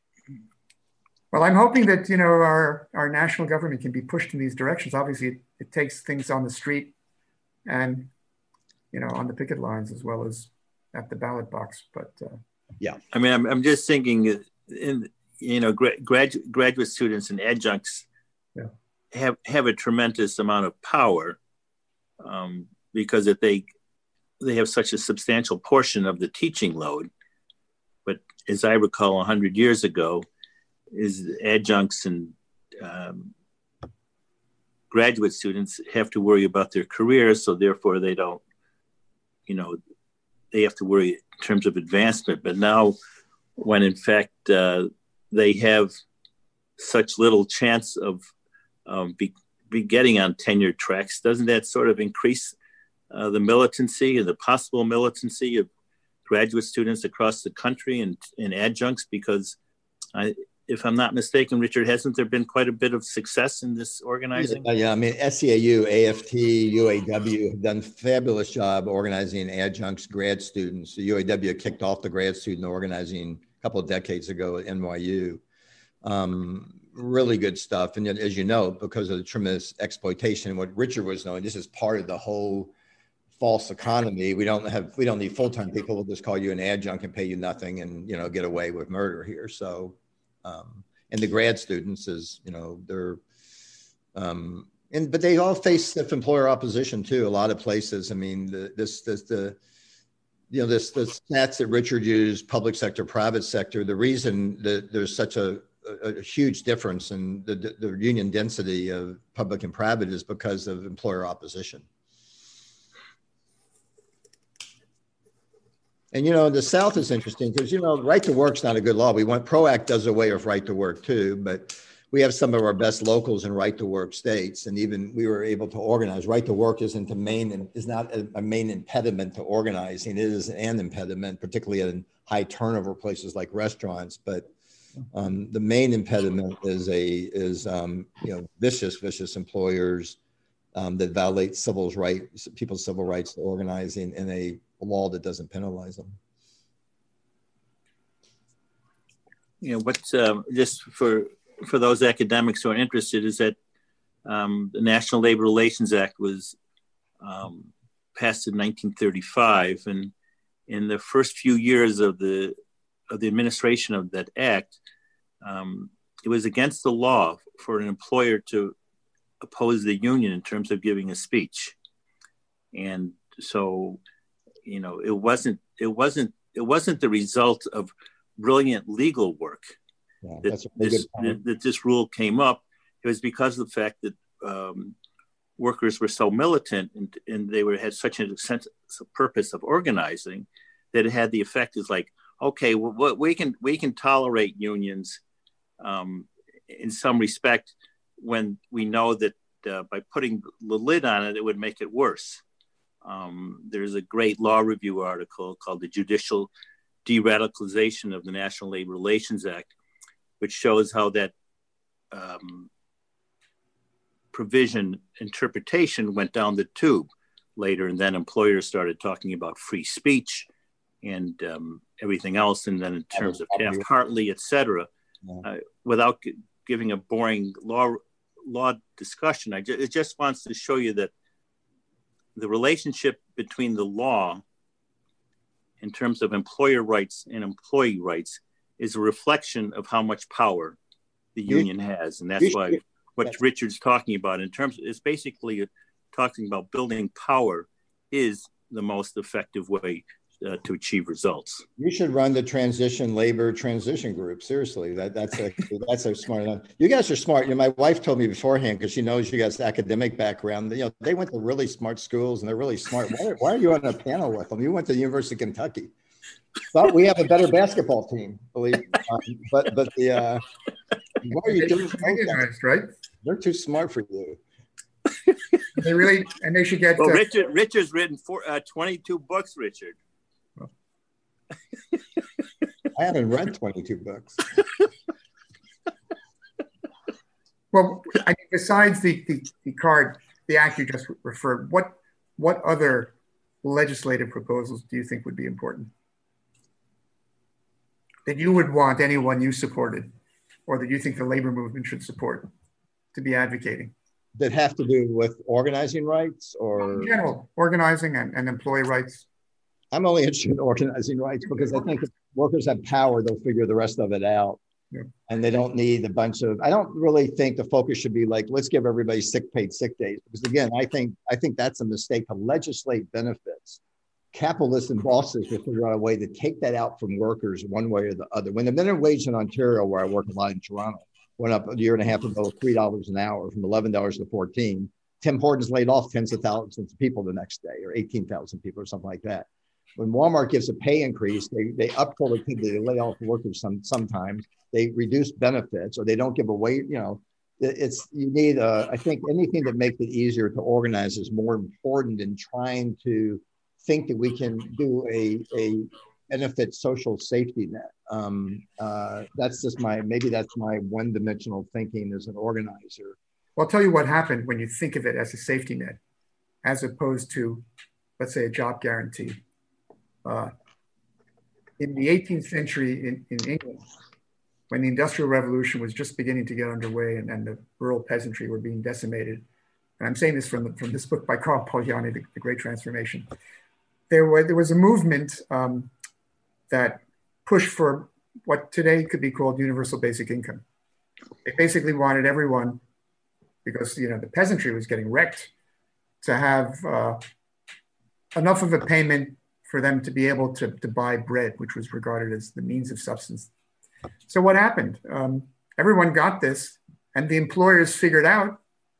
S2: Well, I'm hoping that, you know, our, our national government can be pushed in these directions. Obviously, it, it takes things on the street and, you know, on the picket lines as well as at the ballot box. But uh,
S3: yeah, I mean, I'm, I'm just thinking, in you know, gra- graduate graduate students and adjuncts yeah. have have a tremendous amount of power um, because if they they have such a substantial portion of the teaching load. But as I recall, a hundred years ago, is adjuncts and um, graduate students have to worry about their careers, so therefore they don't, you know, they have to worry in terms of advancement. But now, when in fact uh, they have such little chance of um, be, be getting on tenured tracks, doesn't that sort of increase uh, the militancy and the possible militancy of graduate students across the country and, and adjuncts? Because I, if I'm not mistaken, Richard, hasn't there been quite a bit of success in this organizing?
S4: Yeah, yeah. I mean, S E A U, A F T, U A W have done a fabulous job organizing adjuncts, grad students. The U A W kicked off the grad student organizing a couple of decades ago at N Y U. Um, really good stuff. And as you know, because of the tremendous exploitation, what Richard was knowing, this is part of the whole false economy. We don't have, we don't need full-time people. We'll just call you an adjunct and pay you nothing and, you know, get away with murder here. So, um, and the grad students is, you know, they're, um, and, but they all face stiff employer opposition too. A lot of places. I mean, the, this, this, the, you know, this, the stats that Richard used, public sector, private sector, the reason that there's such a, a, a huge difference in the, the union density of public and private is because of employer opposition. And, you know, the South is interesting because, you know, right to work's not a good law. We want PRO Act does away with right to work too, but we have some of our best locals in right to work states. And even we were able to organize. Right to work isn't a main, is not a, a main impediment to organizing. It is an impediment, particularly in high turnover places like restaurants. But um, the main impediment is a, is, um, you know, vicious, vicious employers um, that violate civil rights, people's civil rights to organizing in a law that doesn't penalize them.
S3: You know, what's uh, just for for those academics who are interested is that um, the National Labor Relations Act was um, passed in nineteen thirty-five, and in the first few years of the of the administration of that act, um, it was against the law for an employer to oppose the union in terms of giving a speech, and so. You know, it wasn't, it wasn't, it wasn't the result of brilliant legal work yeah, that, this, that, that this rule came up. It was because of the fact that um, workers were so militant and, and they were had such a sense of purpose of organizing that it had the effect is like, okay, well, we can we can tolerate unions um, in some respect when we know that uh, by putting the lid on it, it would make it worse. Um, there's a great law review article called The Judicial De-Radicalization of the National Labor Relations Act, which shows how that um, provision interpretation went down the tube later. And then employers started talking about free speech and um, everything else. And then in terms of Taft-Hartley, et cetera, uh, without g- giving a boring law law discussion, I ju- it just wants to show you that the relationship between the law in terms of employer rights and employee rights is a reflection of how much power the union has. And that's why what Richard's talking about in terms, it's basically talking about building power is the most effective way uh, to achieve results.
S4: You should run the transition labor transition group. Seriously, that that's a that's a smart enough. You guys are smart. You know, my wife told me beforehand, because she knows you guys' academic background. You know, they went to really smart schools and they're really smart. Why, why are you on a panel with them? You went to the University of Kentucky. But we have a better basketball team, believe me. Um, but but the uh, what are you doing?
S2: Right?
S4: They're too smart for you.
S2: They really, and they should get.
S3: Well,
S2: uh,
S3: Richard, Richard's written four, uh, twenty-two books. Richard.
S4: I haven't read twenty-two books.
S2: Well, I mean, besides the, the the card, the act you just referred, what what other legislative proposals do you think would be important that you would want anyone you supported, or that you think the labor movement should support, to be advocating?
S4: That have to do with organizing rights, or
S2: in general, organizing and, and employee rights?
S4: I'm only interested in organizing rights because I think if workers have power, they'll figure the rest of it out. Yeah. And they don't need a bunch of, I don't really think the focus should be like, let's give everybody sick paid sick days. Because again, I think, I think that's a mistake to legislate benefits. Capitalists and bosses will figure out a way to take that out from workers one way or the other. When the minimum wage in Ontario, where I work a lot in Toronto, went up a year and a half ago, three dollars an hour from eleven dollars to fourteen. Tim Hortons laid off tens of thousands of people the next day, or eighteen thousand people or something like that. When Walmart gives a pay increase, they, they up productivity, they lay off workers some, sometimes, they reduce benefits, or they don't give away, you know, it's, you need, a, I think anything that makes it easier to organize is more important in trying to think that we can do a, a benefit social safety net. Um, uh, that's just my, maybe that's my one-dimensional thinking as an organizer.
S2: Well, I'll tell you what happened when you think of it as a safety net, as opposed to, let's say, a job guarantee. Uh, in the eighteenth century in, in England, when the Industrial Revolution was just beginning to get underway and, and the rural peasantry were being decimated, and I'm saying this from, the, from this book by Carl Polanyi, the, the Great Transformation, there, were, there was a movement um, that pushed for what today could be called universal basic income. They basically wanted everyone, because you know the peasantry was getting wrecked, to have uh, enough of a payment for them to be able to, to buy bread, which was regarded as the means of substance. So what happened? Um, everyone got this, and the employers figured out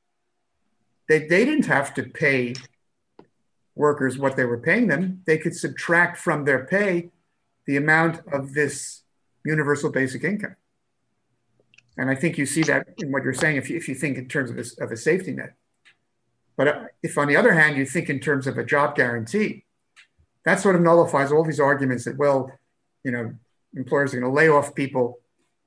S2: that they didn't have to pay workers what they were paying them. They could subtract from their pay the amount of this universal basic income. And I think you see that in what you're saying, if you, if you think in terms of a, of a safety net. But if, on the other hand, you think in terms of a job guarantee, that sort of nullifies all these arguments that, well, you know, employers are going to lay off people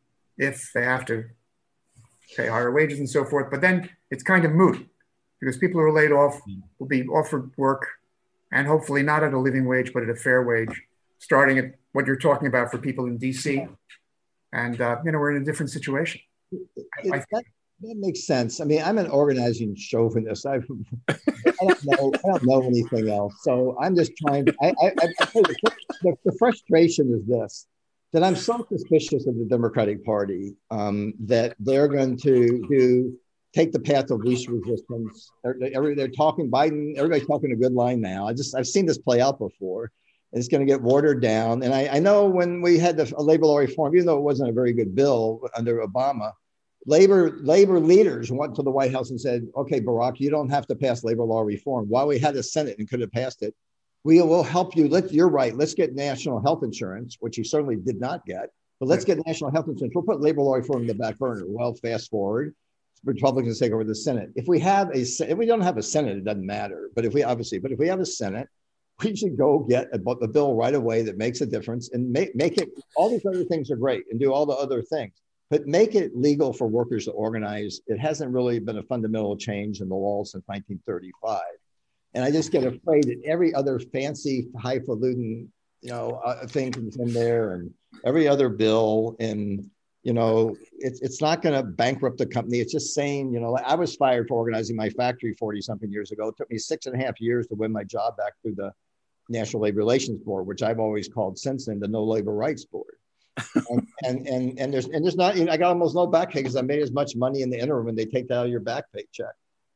S2: if they have to pay higher wages and so forth. But then it's kind of moot, because people who are laid off will be offered work, and hopefully not at a living wage, but at a fair wage, starting at what you're talking about for people in D C. And, uh, you know, we're in a different situation.
S4: It, I, that, that makes sense. I mean, I'm an organizing chauvinist. I, I don't know. I don't know anything else. So I'm just trying to, I, I, I tell you, the, the frustration is this, that I'm so suspicious of the Democratic Party um, that they're going to do, take the path of least resistance. They're, they're talking, Biden, everybody's talking a good line now. I just, I've seen this play out before. It's going to get watered down. And I, I know when we had the labor law reform, even though it wasn't a very good bill under Obama, labor labor leaders went to the White House and said, okay, Barack, you don't have to pass labor law reform. While we had a Senate and could have passed it, we will help you. Let, you're right. Let's get national health insurance, which he certainly did not get. But let's get national health insurance. We'll put labor law reform in the back burner. Well, fast forward. Republicans take over the Senate. If we have a, if we don't have a Senate, it doesn't matter. But if we obviously, but if we have a Senate, we should go get a, a bill right away that makes a difference and make, make it, all these other things are great, and do all the other things, but make it legal for workers to organize. It hasn't really been a fundamental change in the law since nineteen thirty-five. And I just get afraid that every other fancy highfalutin, you know, uh, thing is in there, and every other bill, and, you know, it's, it's not going to bankrupt the company. It's just saying, you know, I was fired for organizing my factory forty something years ago. It took me six and a half years to win my job back through the National Labor Relations Board, which I've always called since then the No Labor Rights Board. and, and and and there's and there's not, you know, I got almost no back pay because I made as much money in the interim, and they take that out of your back paycheck.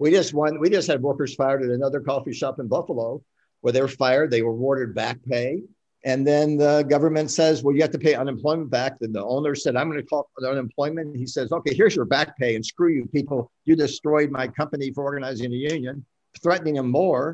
S4: We just won, we just had workers fired at another coffee shop in Buffalo where they were fired. They were awarded back pay. And then the government says, well, you have to pay unemployment back. Then the owner said, I'm going to call for unemployment. He says, okay, here's your back pay and screw you people. You destroyed my company for organizing a union, threatening them more.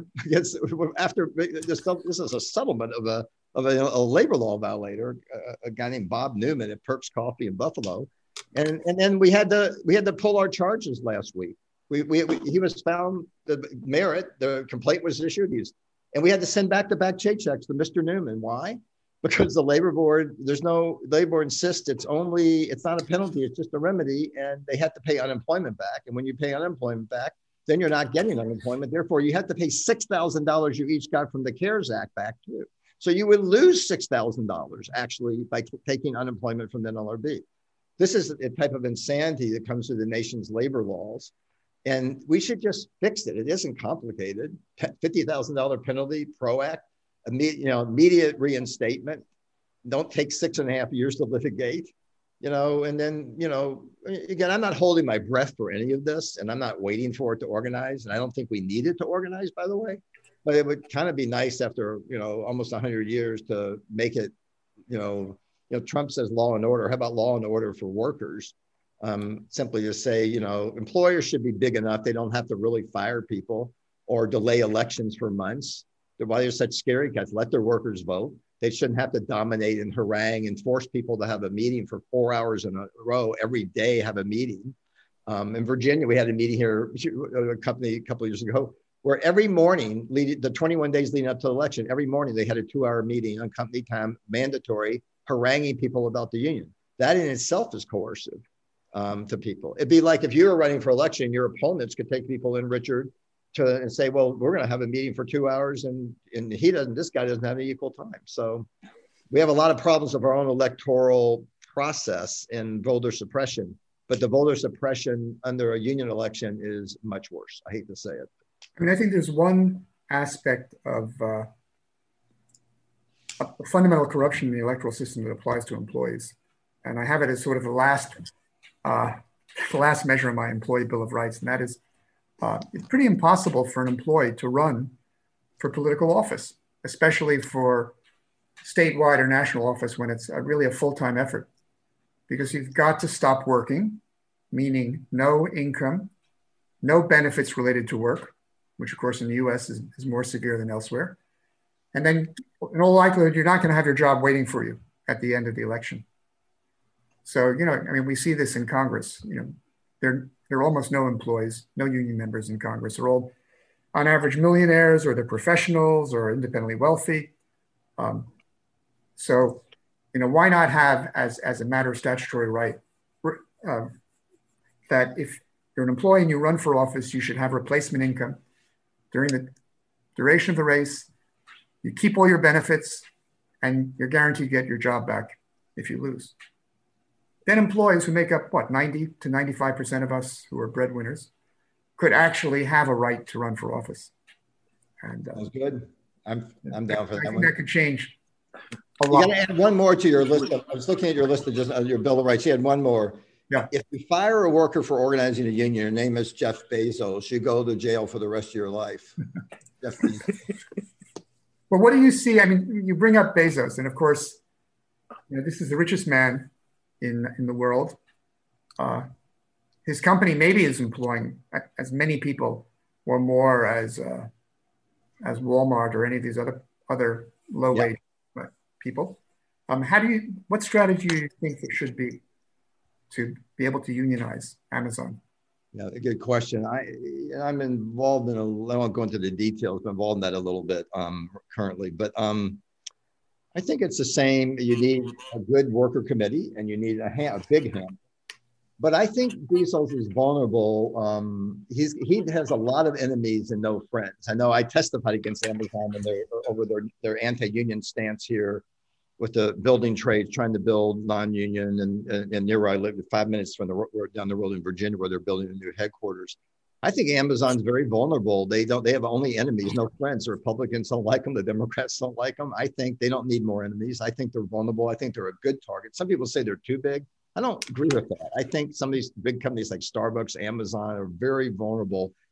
S4: After this, this is a settlement of a, of a, a labor law violator, a, a guy named Bob Newman at Perks Coffee in Buffalo. And, and then we had to, we had to pull our charges last week. We, we, we he was found the merit, the complaint was issued. He's And we had to send back the back paychecks to Mister Newman. Why? Because the labor board, there's no, labor board insists it's only, it's not a penalty, it's just a remedy, and they have to pay unemployment back. And when you pay unemployment back, then you're not getting unemployment. Therefore, you have to pay six thousand dollars you each got from the CARES Act back too. So you would lose six thousand dollars actually by t- taking unemployment from the N L R B. This is a type of insanity that comes through the nation's labor laws. And we should just fix it. It isn't complicated. fifty thousand dollars penalty, PRO Act, immediate, you know, immediate reinstatement. Don't take six and a half years to litigate, you know, and then, you know, again, I'm not holding my breath for any of this, and I'm not waiting for it to organize. And I don't think we need it to organize, by the way, but it would kind of be nice after, you know, almost one hundred years to make it, you know, you know, Trump says law and order. How about law and order for workers? Um, simply to say, you know, employers should be big enough. They don't have to really fire people or delay elections for months. Why they're such scary cats, let their workers vote. They shouldn't have to dominate and harangue and force people to have a meeting for four hours in a row every day, have a meeting. Um, in Virginia, we had a meeting here, a company a couple of years ago, where every morning, lead, the twenty-one days leading up to the election, every morning they had a two hour meeting on company time, mandatory, haranguing people about the union. That in itself is coercive. Um, to people. It'd be like if you were running for election, your opponents could take people in, Richard, to and say, well, we're going to have a meeting for two hours and, and he doesn't, this guy doesn't have any equal time. So we have a lot of problems of our own electoral process and voter suppression, but the voter suppression under a union election is much worse. I hate to say it.
S2: I mean, I think there's one aspect of uh, a fundamental corruption in the electoral system that applies to employees. And I have it as sort of the last Uh, the last measure of my employee bill of rights, and that is uh, it's pretty impossible for an employee to run for political office, especially for statewide or national office when it's a, really a full-time effort, because you've got to stop working, meaning no income, no benefits related to work, which of course in the U S is, is more severe than elsewhere. And then in all likelihood, you're not going to have your job waiting for you at the end of the election. So, you know, I mean, we see this in Congress. You know, there, there are almost no employees, no union members in Congress. They're all, on average, millionaires, or they're professionals or independently wealthy. Um, so, you know, why not have, as, as a matter of statutory right, uh, that if you're an employee and you run for office, you should have replacement income during the duration of the race. You keep all your benefits, and you're guaranteed to get your job back if you lose. Then employees who make up, what, ninety to ninety-five percent of us who are breadwinners could actually have a right to run for office. And uh,
S4: that's good. I'm, I'm down for that
S2: I think
S4: one.
S2: that could change a
S4: You
S2: lot.
S4: got to add one more to your list. Of, I was looking at your list of just uh, your Bill of Rights. You had one more.
S2: Yeah.
S4: If you fire a worker for organizing a union, your name is Jeff Bezos, you go to jail for the rest of your life. Jeff Bezos.
S2: Well, what do you see? I mean, you bring up Bezos, and of course, you know, this is the richest man in, in the world. Uh, his company maybe is employing as many people or more as uh, as Walmart or any of these other other low wage yeah. people. Um, how do you? What strategy do you think there should be to be able to unionize Amazon?
S4: Yeah, a good question. I I'm involved in a. I won't go into the details. I'm involved in that a little bit um, currently, but um, I think it's the same. You need a good worker committee, and you need a, hand, a big hand. But I think Bezos is vulnerable. Um, he's he has a lot of enemies and no friends. I know I testified against Amazon and their over their their anti-union stance here with the building trades, trying to build non-union, and, and, and near where I live, five minutes from the down the road in Virginia, where they're building a new headquarters. I think Amazon's very vulnerable. They don't. They have only enemies, no friends. The Republicans don't like them. The Democrats don't like them. I think they don't need more enemies. I think they're vulnerable. I think they're a good target. Some people say they're too big. I don't agree with that. I think some of these big companies like Starbucks, Amazon are very vulnerable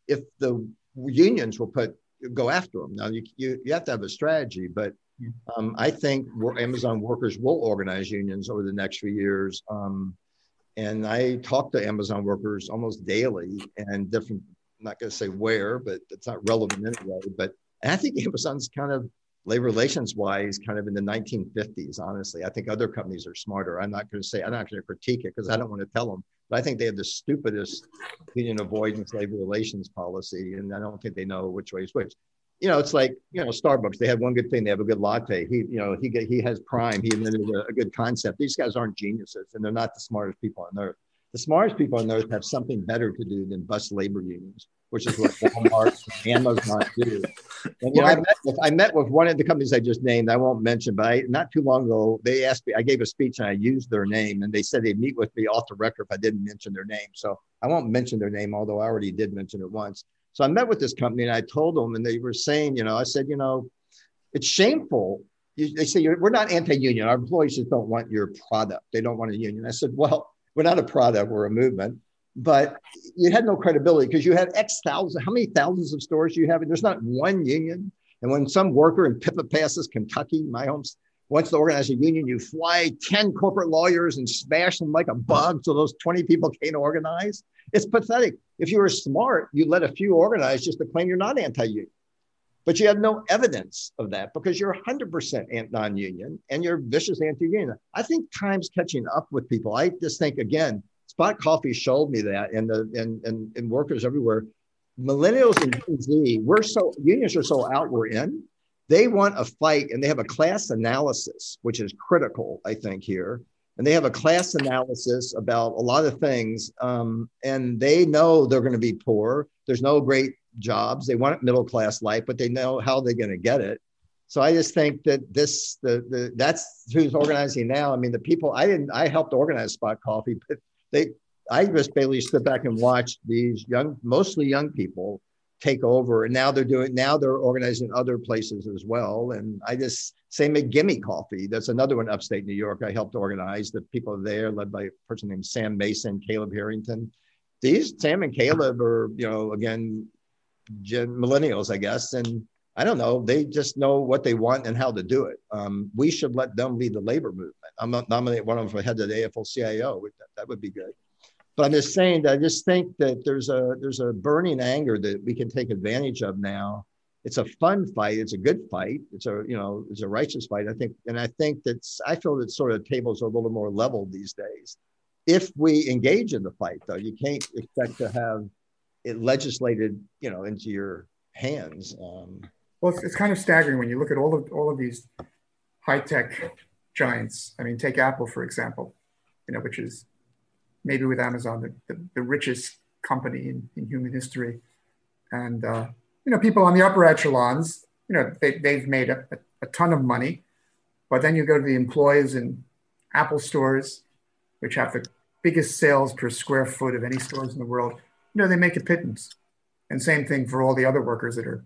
S4: if the unions will put go after them. Now you you, you have to have a strategy, but um, I think Amazon workers will organize unions over the next few years. Um, and I talk to Amazon workers almost daily, and different. I'm not going to say where, but it's not relevant anyway. But and I think Amazon's kind of labor relations wise, kind of in the nineteen fifties. Honestly, I think other companies are smarter. I'm not going to say I'm not going to critique it because I don't want to tell them. But I think they have the stupidest union avoidance labor relations policy, and I don't think they know which way is which. You know, it's like, you know, Starbucks, they have one good thing. They have a good latte. He, you know, he get, he has Prime. He invented a, a good concept. These guys aren't geniuses, and they're not the smartest people on earth. The smartest people on earth have something better to do than bust labor unions, which is what Walmart and Amazon do. And, you know, I met, with, I met with one of the companies I just named. I won't mention, but I, not too long ago, they asked me, I gave a speech and I used their name, and they said they'd meet with me off the record if I didn't mention their name. So I won't mention their name, although I already did mention it once. So I met with this company and I told them, and they were saying, you know, I said, you know, it's shameful. You, they say, we're not anti-union. Our employees just don't want your product. They don't want a union. I said, well, we're not a product, we're a movement. But you had no credibility because you had X thousand, how many thousands of stores you have? And there's not one union. And when some worker in Pippa Passes, Kentucky, my home, wants to organize a union, you fly ten corporate lawyers and smash them like a bug so those twenty people can't organize. It's pathetic. If you were smart, you let a few organize just to claim you're not anti-union. But you have no evidence of that because you're one hundred percent non-union and you're vicious anti-union. I think time's catching up with people. I just think, again, Spot Coffee showed me that, and the and, and, and workers everywhere. Millennials and Gen Z, we're so, unions are so out, we're in. They want a fight, and they have a class analysis, which is critical, I think, here. And they have a class analysis about a lot of things, um, and they know they're going to be poor. There's no great jobs. They want middle-class life, but they know how they're going to get it. So I just think that this, the, the that's who's organizing now. I mean, the people, I didn't, I helped organize Spot Coffee, but they, I just basically stood back and watched these young, mostly young people take over. And now they're doing, now they're organizing other places as well. And I just, same at Gimme Coffee. That's another one upstate New York. I helped organize. The people there led by a person named Sam Mason, Caleb Harrington. These, Sam and Caleb are, you know, again, gen, millennials, I guess. And I don't know, they just know what they want and how to do it. Um, we should let them lead the labor movement. I'm not nominate one of them for head of the A F L C I O. That, that would be good. But I'm just saying that I just think that there's a there's a burning anger that we can take advantage of now. It's a fun fight. It's a good fight. It's a, you know, it's a righteous fight. I think, and I think that's, I feel that sort of tables are a little more level these days. If we engage in the fight, though, you can't expect to have it legislated, you know, into your hands. Um,
S2: well, it's, it's kind of staggering when you look at all of all of these high-tech giants. I mean, take Apple, for example, you know, which is maybe with Amazon, the, the, the richest company in, in human history. And, uh, you know, people on the upper echelons, you know, they, they've made a, a, a ton of money. But then you go to the employees in Apple stores, which have the biggest sales per square foot of any stores in the world. You know, they make a pittance. And same thing for all the other workers that are,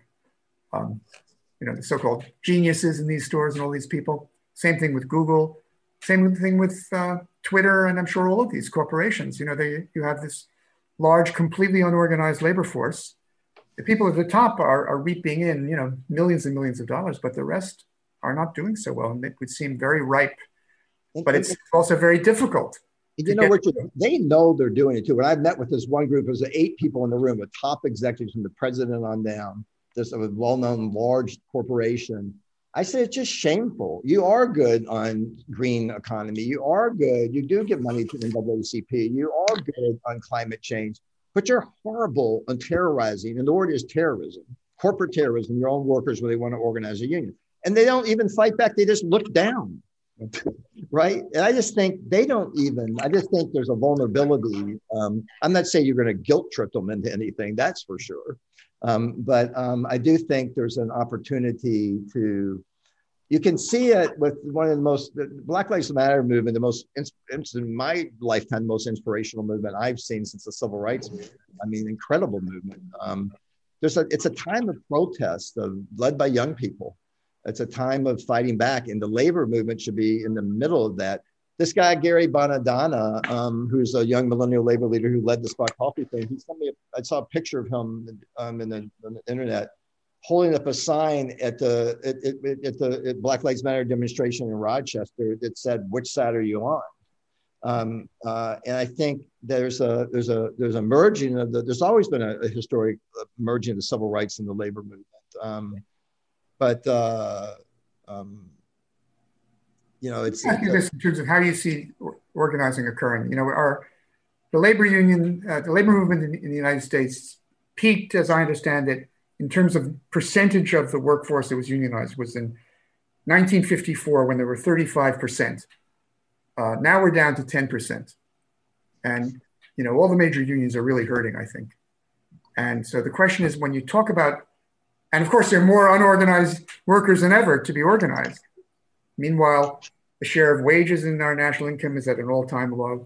S2: um, you know, the so-called geniuses in these stores and all these people. Same thing with Google. Same thing with uh, Twitter, and I'm sure all of these corporations. You know, they you have this large, completely unorganized labor force. The people at the top are, are reaping in, you know, millions and millions of dollars, but the rest are not doing so well. And it would seem very ripe, but it's also very difficult.
S4: You know, Richard, they know they're doing it too. When I met with this one group, there was eight people in the room with top executives from the president on down, this well-known large corporation. I said, it's just shameful. You are good on green economy. You are good. You do give money to the N double A C P. You are good on climate change, but you're horrible on terrorizing. And the word is terrorism, corporate terrorism, your own workers when they want to organize a union. And they don't even fight back. They just look down, right? And I just think they don't even, I just think there's a vulnerability. Um, I'm not saying you're going to guilt trip them into anything, that's for sure. Um, but um, I do think there's an opportunity to, you can see it with one of the most, the Black Lives Matter movement, the most, in my lifetime, most inspirational movement I've seen since the Civil Rights Movement. I mean, incredible movement. Um, there's a, it's a time of protest of, led by young people. It's a time of fighting back, and the labor movement should be in the middle of that. this guy, Gary Bonadonna, um, who's a young millennial labor leader who led the Spot Coffee thing, he sent me, a, I saw a picture of him um, in, the, on the internet holding up a sign at the at, at, at the at Black Lives Matter demonstration in Rochester that said, "Which side are you on?" Um, uh, and I think there's a there's a there's a merging of the. There's always been a, a historic merging of the civil rights and the labor movement, um, but uh, um, you know, it's.
S2: Ask you this in terms of how you see organizing occurring. You know, our the labor union, uh, the labor movement in, in the United States peaked, as I understand it, in terms of percentage of the workforce that was unionized, was in nineteen fifty-four when there were thirty-five percent. Uh, now we're down to ten percent. And, you know, all the major unions are really hurting, I think. And so the question is, when you talk about, and of course there are more unorganized workers than ever to be organized. Meanwhile, the share of wages in our national income is at an all-time low.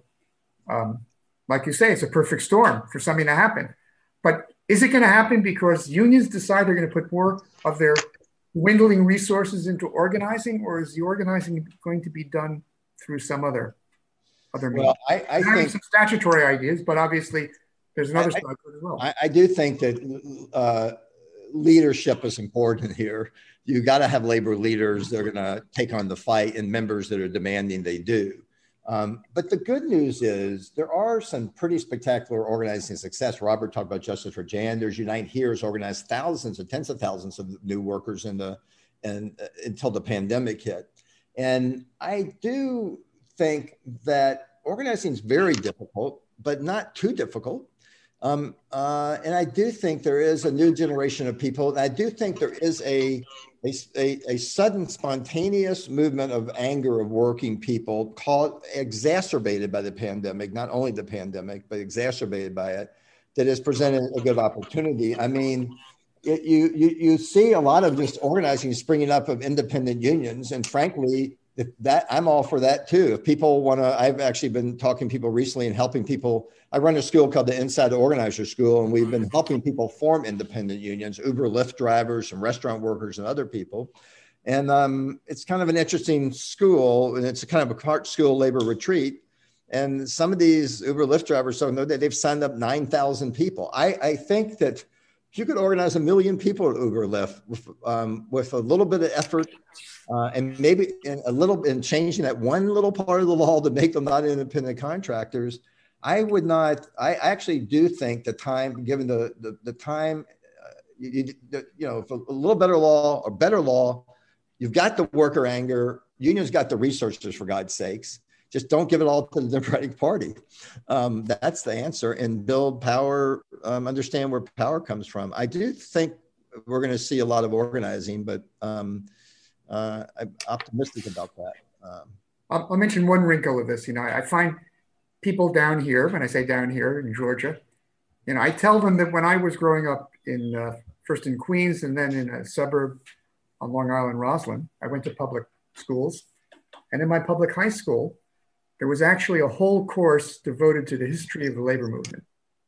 S2: Um, like you say, it's a perfect storm for something to happen. But is it going to happen because unions decide they're going to put more of their dwindling resources into organizing, or is the organizing going to be done through some other other means?
S4: Well, I, I think
S2: some statutory ideas, but obviously there's another
S4: I,
S2: side to it as well.
S4: I, I do think that uh, leadership is important here. You got to have labor leaders that are going to take on the fight and members that are demanding they do. Um, but the good news is there are some pretty spectacular organizing success. Robert talked about Justice for Jan. There's Unite Here has organized thousands or tens of thousands of new workers in the and uh, until the pandemic hit. And I do think that organizing is very difficult, but not too difficult. Um, uh, and I do think there is a new generation of people. And I do think there is a, a, a sudden spontaneous movement of anger of working people called, exacerbated by the pandemic, not only the pandemic, but exacerbated by it, that has presented a good opportunity. I mean, it, you, you, you see a lot of just organizing springing up of independent unions. And frankly, if that I'm all for that too. If people want to, I've actually been talking to people recently and helping people. I run a school called the Inside the Organizer School, and we've been helping people form independent unions, Uber, Lyft drivers, and restaurant workers, and other people. And um, it's kind of an interesting school, and it's a kind of a CART school labor retreat. And some of these Uber, Lyft drivers don't know that they've signed up nine thousand people. I, I think that if you could organize a million people at Uber, Lyft with, um, with a little bit of effort, Uh, and maybe in a little in changing that one little part of the law to make them not independent contractors, I would not. I actually do think the time, given the the, the time, uh, you, you know, if a, a little better law or better law, you've got the worker anger. Unions got the resources, for God's sakes. Just don't give it all to the Democratic Party. Um, that's the answer. And build power. Um, understand where power comes from. I do think we're going to see a lot of organizing, but. Um, Uh, I'm optimistic about that. Um,
S2: I'll, I'll mention one wrinkle of this. You know, I, I find people down here, when I say down here in Georgia, you know, I tell them that when I was growing up in, uh, first in Queens and then in a suburb on Long Island, Roslyn, I went to public schools. And in my public high school, there was actually a whole course devoted to the history of the labor movement.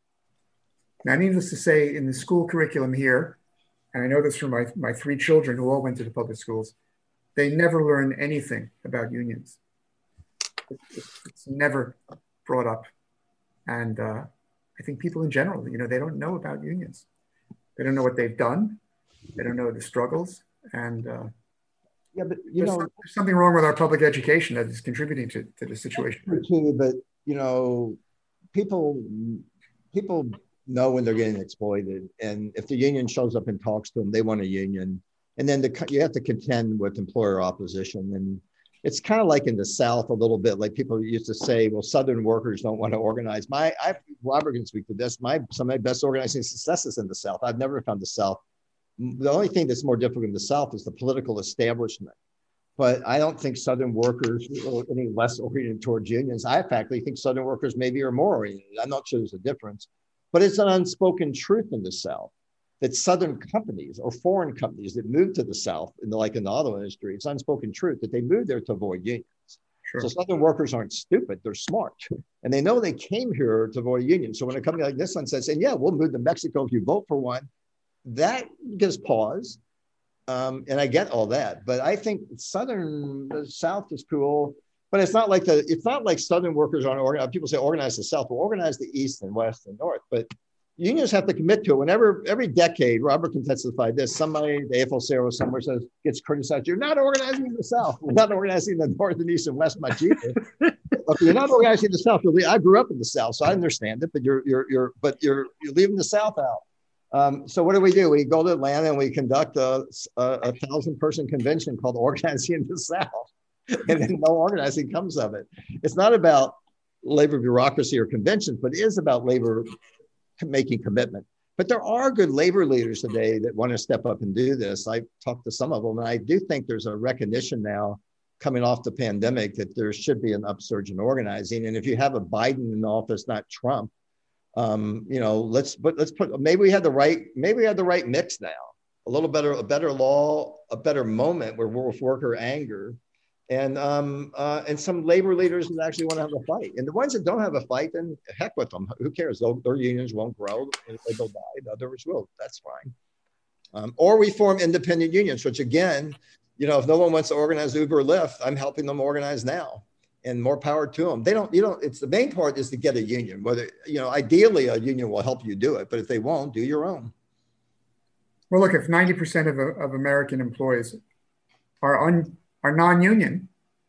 S2: Now, needless to say, in the school curriculum here, and I know this from my, my three children who all went to the public schools, they never learn anything about unions. It's, it's never brought up. And uh, I think people in general, you know, they don't know about unions. They don't know what they've done. They don't know the struggles. And uh,
S4: yeah, but you
S2: there's,
S4: know,
S2: some, there's something wrong with our public education that is contributing to, to the situation.
S4: Too, but you know, people people know when they're getting exploited, and if the union shows up and talks to them, they want a union. And then the, you have to contend with employer opposition. And it's kind of like in the South a little bit, like people used to say, well, Southern workers don't want to organize. My, I, Robert can speak to this. My, some of my best organizing successes in the South. I've never found the South. The only thing that's more difficult in the South is the political establishment. But I don't think Southern workers are any less oriented towards unions. I actually think Southern workers maybe are more oriented. I'm not sure there's a difference, but it's an unspoken truth in the South that Southern companies or foreign companies that move to the South, in the, like in the auto industry, it's unspoken truth that they move there to avoid unions. Sure. So Southern workers aren't stupid, they're smart. And they know they came here to avoid unions. So when a company like this one says, and yeah, we'll move to Mexico if you vote for one, that gives pause. Um, and I get all that. But I think Southern, the South is cool. but it's not like the, it's not like Southern workers aren't organized. People say organize the South, but organize the East and West and North. But unions have to commit to it. Whenever, every decade, Robert can testify this, somebody, the A F L C I O somewhere says, gets criticized, you're not organizing the South. We're not organizing the North and East and West much either. Look, you're not organizing the South. I grew up in the South, so I understand it, but you're, you're, you're, but you're, you're leaving the South out. Um, so what do we do? We go to Atlanta and we conduct a, a, a thousand person convention called Organizing in the South. And then no organizing comes of it. It's not about labor bureaucracy or conventions, but it is about labor making commitment. But there are good labor leaders today that want to step up and do this. I've talked to some of them, and I do think there's a recognition now coming off the pandemic that there should be an upsurge in organizing. And if you have a Biden in office, not Trump, um, you know, let's but let's put maybe we had the right maybe we had the right mix now. A little better, a better law, a better moment where we're with worker anger, and um, uh, and some labor leaders that actually want to have a fight. And the ones that don't have a fight, then heck with them. Who cares? They'll, their unions won't grow. They'll die. The others will. That's fine. Um, or we form independent unions, which again, you know, if no one wants to organize Uber or Lyft, I'm helping them organize now, and more power to them. They don't, you know, it's the main part is to get a union. Whether, you know, ideally a union will help you do it, but if they won't, do your own.
S2: Well, look, if ninety percent of, of American employees are un, are non-union,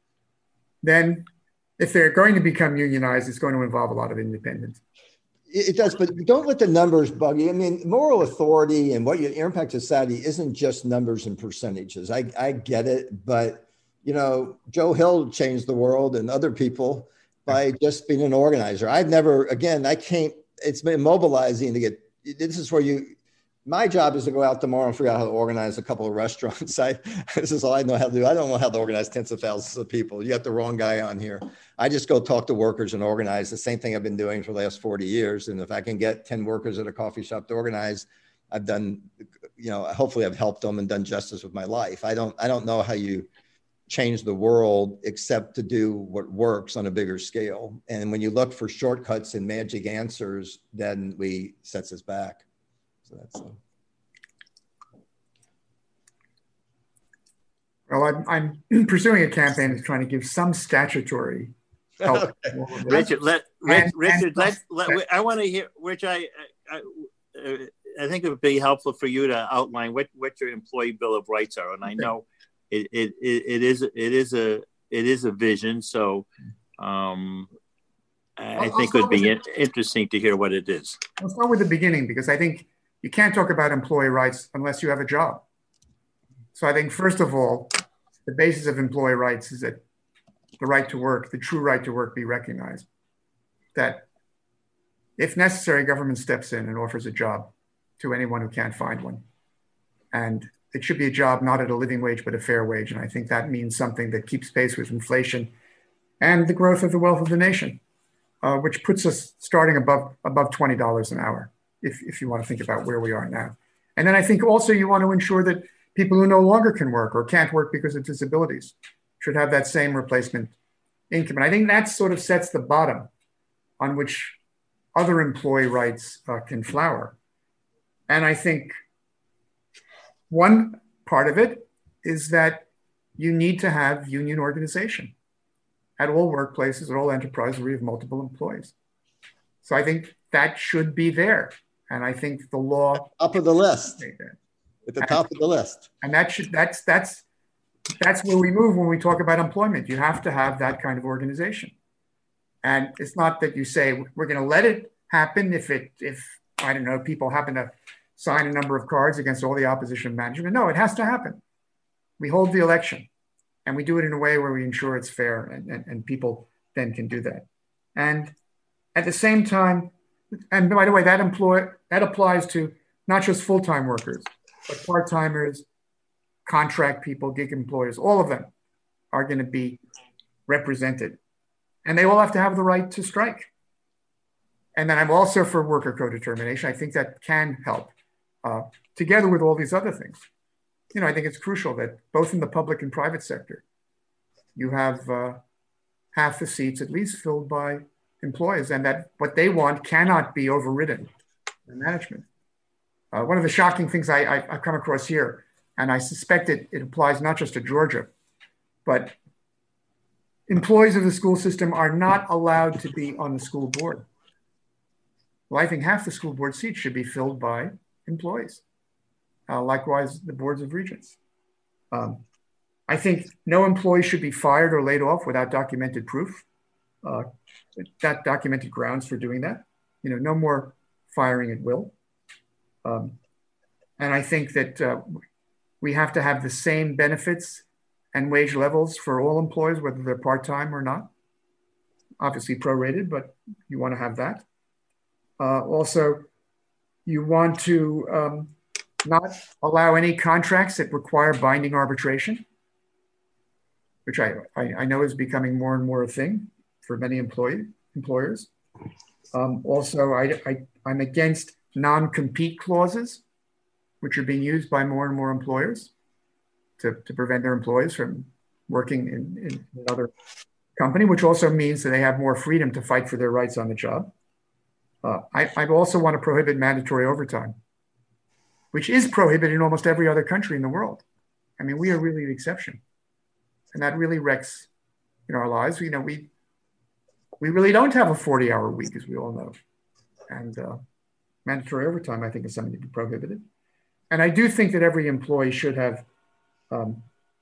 S2: then if they're going to become unionized, it's going to involve a lot of independence.
S4: It does, but don't let the numbers bug you. I mean, moral authority and what your impact society isn't just numbers and percentages. I, I get it, but you know, Joe Hill changed the world and other people by just being an organizer. I've never, again, I can't, it's been mobilizing to get, this is where you, my job is to go out tomorrow and figure out how to organize a couple of restaurants. I, this is all I know how to do. I don't know how to organize tens of thousands of people. You got the wrong guy on here. I just go talk to workers and organize. The same thing I've been doing for the last forty years. And if I can get ten workers at a coffee shop to organize, I've done, you know, hopefully I've helped them and done justice with my life. I don't, I don't know how you change the world except to do what works on a bigger scale. And when you look for shortcuts and magic answers, then we sets us back. So that's. Uh,
S2: well, I'm, I'm pursuing a campaign that's trying to give some statutory help.
S3: Okay. Richard, let, Rich,
S2: and,
S3: Richard,
S2: and,
S3: let, let, I want to hear, Rich, I, I, I think it would be helpful for you to outline what, what your employee bill of rights are. And I know it, it, it, it is, it is a, it is a vision. So um, I
S2: I'll,
S3: think
S2: I'll
S3: it would be
S2: in,
S3: interesting to hear what it is.
S2: I'll start with the beginning, because I think you can't talk about employee rights unless you have a job. So I think, first of all, the basis of employee rights is that the right to work, the true right to work, be recognized. That if necessary, government steps in and offers a job to anyone who can't find one. And it should be a job not at a living wage, but a fair wage. And I think that means something that keeps pace with inflation and the growth of the wealth of the nation, uh, which puts us starting above, above twenty dollars an hour, if, if you want to think about where we are now. And then I think also you want to ensure that people who no longer can work or can't work because of disabilities should have that same replacement income. And I think that sort of sets the bottom on which other employee rights uh, can flower. And I think one part of it is that you need to have union organization at all workplaces, at all enterprises where you have multiple employees. So I think that should be there. And I think the law
S4: up of the list. At the top of the list.
S2: And that should, that's, that's, that's where we move when we talk about employment. You have to have that kind of organization. And it's not that you say, we're going to let it happen if it, if, I don't know, people happen to sign a number of cards against all the opposition management. No, it has to happen. We hold the election and we do it in a way where we ensure it's fair, and, and, and people then can do that. And at the same time, and by the way, that employ, that applies to not just full-time workers, but part-timers, contract people, gig employers, all of them are going to be represented. And they all have to have the right to strike. And then I'm also for worker co-determination. I think that can help, uh, together with all these other things. You know, I think it's crucial that both in the public and private sector, you have uh, half the seats at least filled by employees, and that what they want cannot be overridden by management. Uh, one of the shocking things I, I, I've come across here, and I suspect it, it applies not just to Georgia, but employees of the school system are not allowed to be on the school board. Well, I think half the school board seats should be filled by employees. Uh, likewise, the boards of regents. Um, I think no employee should be fired or laid off without documented proof, uh, that documented grounds for doing that. You know, no more firing at will. Um, and I think that uh, we have to have the same benefits and wage levels for all employees, whether they're part-time or not. Obviously prorated, but you want to have that. Uh, also, you want to um, not allow any contracts that require binding arbitration, which I, I, I know is becoming more and more a thing for many employee, employers. Um, also, I, I, I'm against non-compete clauses, which are being used by more and more employers to, to prevent their employees from working in, in another company, which also means that they have more freedom to fight for their rights on the job. Uh, I, I also want to prohibit mandatory overtime, which is prohibited in almost every other country in the world. I mean, we are really the exception. And that really wrecks, you know, our lives. You know, we we really don't have a forty hour week, as we all know. And uh, mandatory overtime, I think, is something to be prohibited. And I do think that every employee should have um,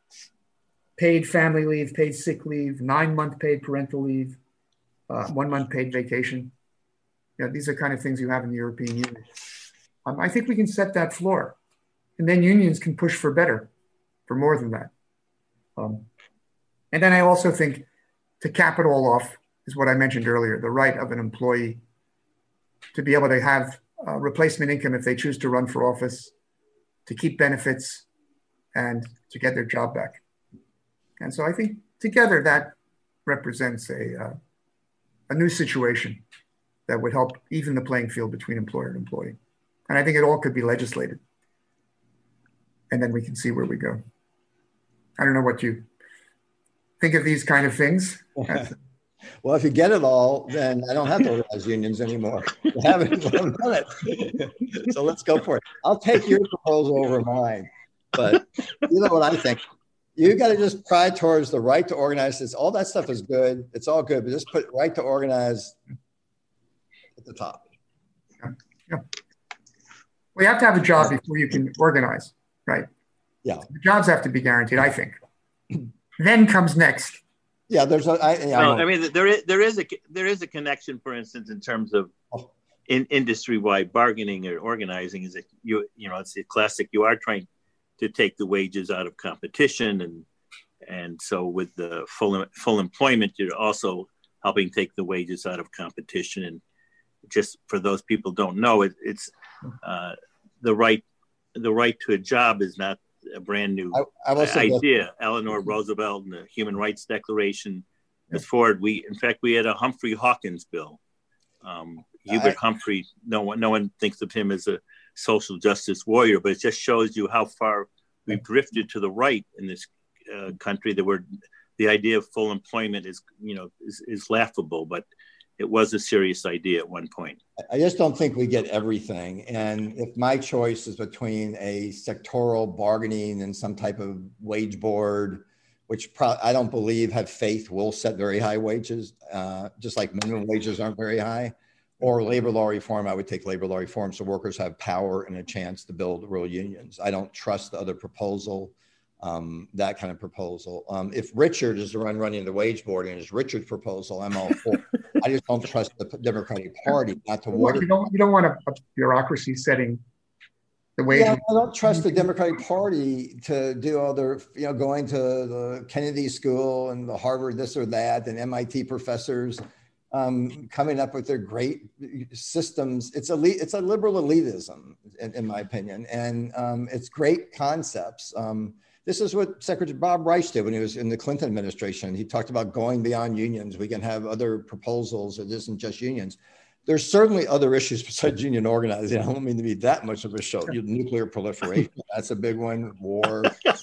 S2: paid family leave, paid sick leave, nine month paid parental leave, uh, one month paid vacation. You know, these are kind of things you have in the European Union. Um, I think we can set that floor. And then unions can push for better, for more than that. Um, and then I also think to cap it all off is what I mentioned earlier, the right of an employee to be able to have uh, replacement income if they choose to run for office, to keep benefits, and to get their job back. And so I think together that represents a, uh, a new situation that would help even the playing field between employer and employee. And I think it all could be legislated. And then we can see where we go. I don't know what you think of these kind of things.
S4: Well, if you get it all, then I don't have to organize unions anymore. I haven't done it. So let's go for it. I'll take your proposal over mine. But you know what I think? You got to just try towards the right to organize. This. All that stuff is good. It's all good. But just put right to organize at the top.
S2: Yeah. Yeah. Well, you have to have a job before you can organize, right?
S4: Yeah.
S2: The jobs have to be guaranteed, I think. Then comes next.
S4: Yeah, there's a. I, yeah,
S3: well, I mean, there is there is a there is a connection, for instance, in terms of in industry-wide bargaining or organizing. Is that you you know it's a classic. You are trying to take the wages out of competition, and and so with the full full employment, you're also helping take the wages out of competition. And just for those people who don't know, it, it's uh, the right the right to a job is not a brand new I, I idea. That. Eleanor Roosevelt and the Human Rights Declaration was forward. We, in fact, we had a Humphrey Hawkins bill. Um, Hubert I, Humphrey. No one, no one thinks of him as a social justice warrior, but it just shows you how far we've drifted to the right in this uh, country. That we're the idea of full employment is, you know, is, is laughable, but it was a serious idea at one point.
S4: I just don't think we get everything. And if my choice is between a sectoral bargaining and some type of wage board, which pro- I don't believe have faith will set very high wages, uh, just like minimum wages aren't very high, or labor law reform, I would take labor law reform so workers have power and a chance to build real unions. I don't trust the other proposal. Um, that kind of proposal. Um, if Richard is the one running the wage board and it's Richard's proposal, I'm all for. I just don't trust the Democratic Party not to water.
S2: You don't, you don't want a, a bureaucracy setting the wage.
S4: Yeah, I don't trust the Democratic Party to do all their, you know, going to the Kennedy School and the Harvard this or that and M I T professors um, coming up with their great systems. It's a it's a liberal elitism, in, in my opinion, and um, it's great concepts. Um, This is what Secretary Bob Reich did when he was in the Clinton administration. He talked about going beyond unions. We can have other proposals. It isn't just unions. There's certainly other issues besides union organizing. I don't mean to be that much of a show. Nuclear proliferation, that's a big one. War.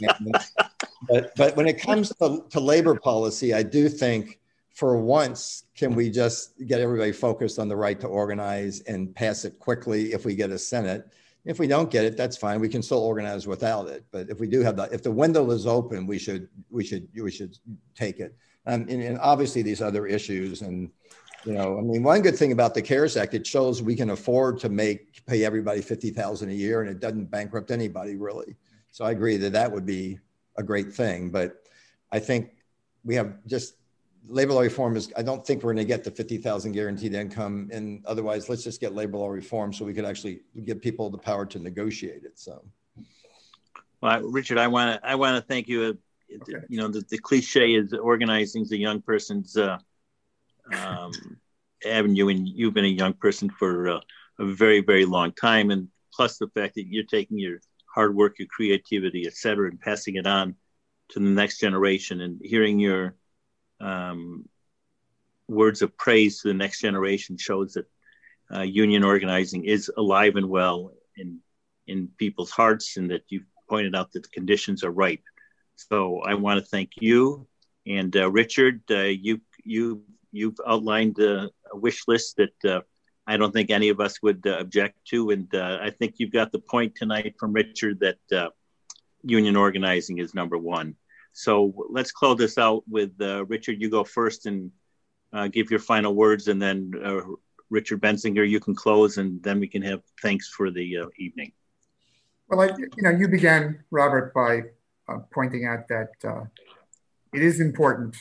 S4: but, but when it comes to, to labor policy, I do think for once, can we just get everybody focused on the right to organize and pass it quickly if we get a Senate? If we don't get it, that's fine. We can still organize without it. But if we do have that, if the window is open, we should we should we should take it. Um, and, and obviously these other issues. And, you know, I mean, one good thing about the CARES Act, it shows we can afford to make, pay everybody fifty thousand dollars a year, and it doesn't bankrupt anybody really. So I agree that that would be a great thing. But I think we have just, labor law reform is, I don't think we're going to get the fifty thousand guaranteed income. And otherwise, let's just get labor law reform so we could actually give people the power to negotiate it. So.
S3: Well, Richard, I want to I want to thank you. Uh, you know, the, the cliche is organizing the young person's uh, um, avenue, and you've been a young person for uh, a very, very long time. And plus the fact that you're taking your hard work, your creativity, et cetera, and passing it on to the next generation, and hearing your um, words of praise to the next generation shows that uh, union organizing is alive and well in in people's hearts, and that you've pointed out that the conditions are ripe. So I want to thank you, and uh, Richard. Uh, you you you've outlined uh, a wish list that uh, I don't think any of us would uh, object to, and uh, I think you've got the point tonight from Richard that uh, union organizing is number one. So let's close this out with uh, Richard. You go first and uh, give your final words, and then uh, Richard Bensinger, you can close, and then we can have thanks for the uh, evening.
S2: Well, I, you know, you began, Robert, by uh, pointing out that uh, it is important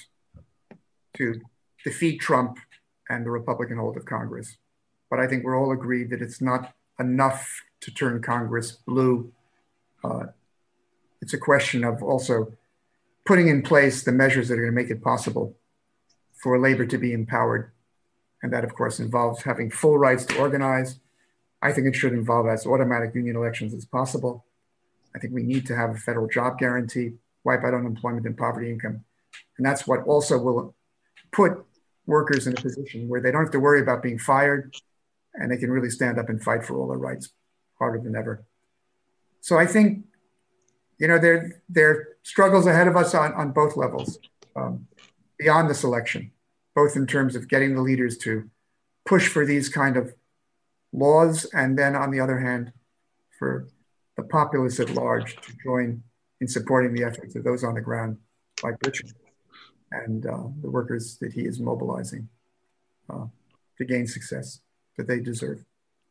S2: to defeat Trump and the Republican hold of Congress. But I think we're all agreed that it's not enough to turn Congress blue. Uh, it's a question of also putting in place the measures that are going to make it possible for labor to be empowered. And that, of course, involves having full rights to organize. I think it should involve as automatic union elections as possible. I think we need to have a federal job guarantee, wipe out unemployment and poverty income. And that's what also will put workers in a position where they don't have to worry about being fired, and they can really stand up and fight for all their rights harder than ever. So I think, you know, there, there are struggles ahead of us on, on both levels, um, beyond this election, both in terms of getting the leaders to push for these kind of laws, and then on the other hand, for the populace at large to join in supporting the efforts of those on the ground, like Richard, and uh, the workers that he is mobilizing uh, to gain success that they deserve.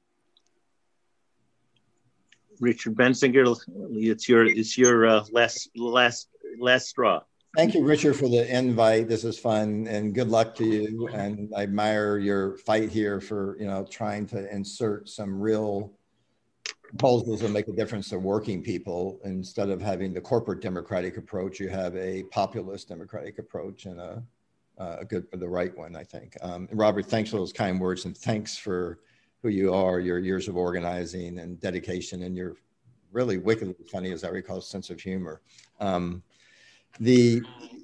S3: Richard Bensinger, it's your it's your uh, last last last straw.
S4: Thank you, Richard, for the invite. This is fun, and good luck to you. And I admire your fight here for, you know, trying to insert some real proposals that make a difference to working people. Instead of having the corporate democratic approach, you have a populist democratic approach, and a, a good, the right one, I think. Um, Robert, thanks for those kind words, and thanks for who you are, your years of organizing and dedication, and your really wickedly funny, as I recall, sense of humor. Um, The,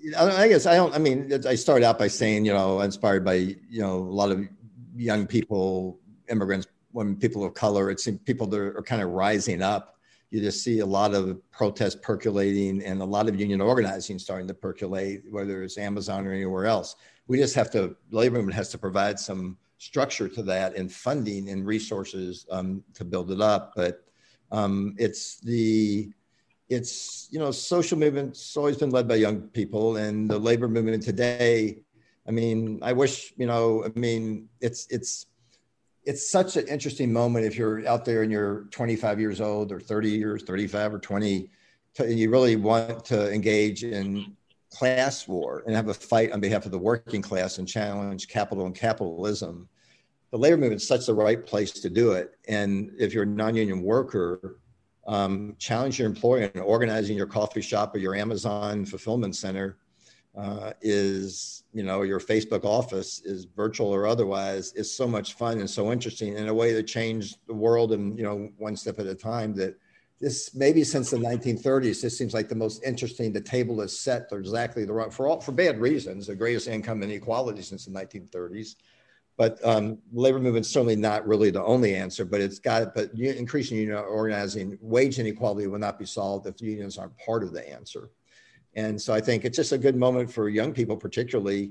S4: I guess I don't, I mean, I started out by saying, you know, inspired by, you know, a lot of young people, immigrants, women, people of color. It seems people that are kind of rising up. You just see a lot of protest percolating and a lot of union organizing starting to percolate, whether it's Amazon or anywhere else. We just have to, the labor movement has to provide some structure to that, and funding and resources um, to build it up. But um, it's the, It's, you know, social movement's always been led by young people, and the labor movement today, I mean, I wish, you know, I mean, it's, it's, it's such an interesting moment if you're out there and you're twenty-five years old or thirty years, thirty-five or twenty, and you really want to engage in class war and have a fight on behalf of the working class and challenge capital and capitalism. The labor movement is such the right place to do it. And if you're a non-union worker, Um, challenge your employer, and organizing your coffee shop or your Amazon fulfillment center uh, is, you know, your Facebook office is virtual or otherwise, is so much fun and so interesting in a way that changed the world, and, you know, one step at a time. That this, maybe since the nineteen thirties, this seems like the most interesting. The table is set for exactly the right, for all, for bad reasons, the greatest income inequality since the nineteen thirties. But um, labor movement's certainly not really the only answer, but it's got, but increasing union organizing, wage inequality will not be solved if unions aren't part of the answer. And so I think it's just a good moment for young people, particularly,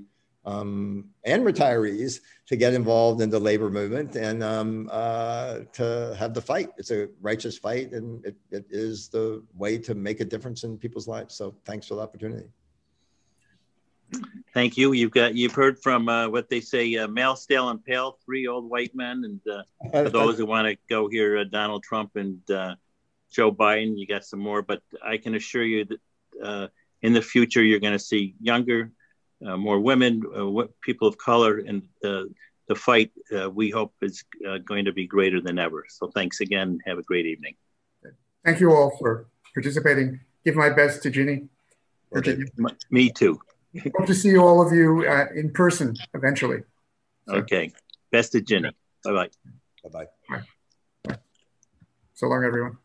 S4: um, and retirees, to get involved in the labor movement and um, uh, to have the fight. It's a righteous fight, and it, it is the way to make a difference in people's lives. So thanks for the opportunity.
S3: Thank you. You've got you've heard from uh, what they say, uh, male, stale, and pale, three old white men. And uh, for those who want to go hear uh, Donald Trump and uh, Joe Biden, you got some more. But I can assure you that uh, in the future, you're going to see younger, uh, more women, uh, people of color, and uh, the fight, uh, we hope, is uh, going to be greater than ever. So thanks again. Have a great evening.
S2: Thank you all for participating. Give my best to Ginny.
S4: Okay.
S3: Me too.
S2: Hope to see all of you uh, in person eventually.
S3: So, okay. Best to Ginny. Bye-bye.
S4: Bye-bye.
S2: Bye. So long, everyone.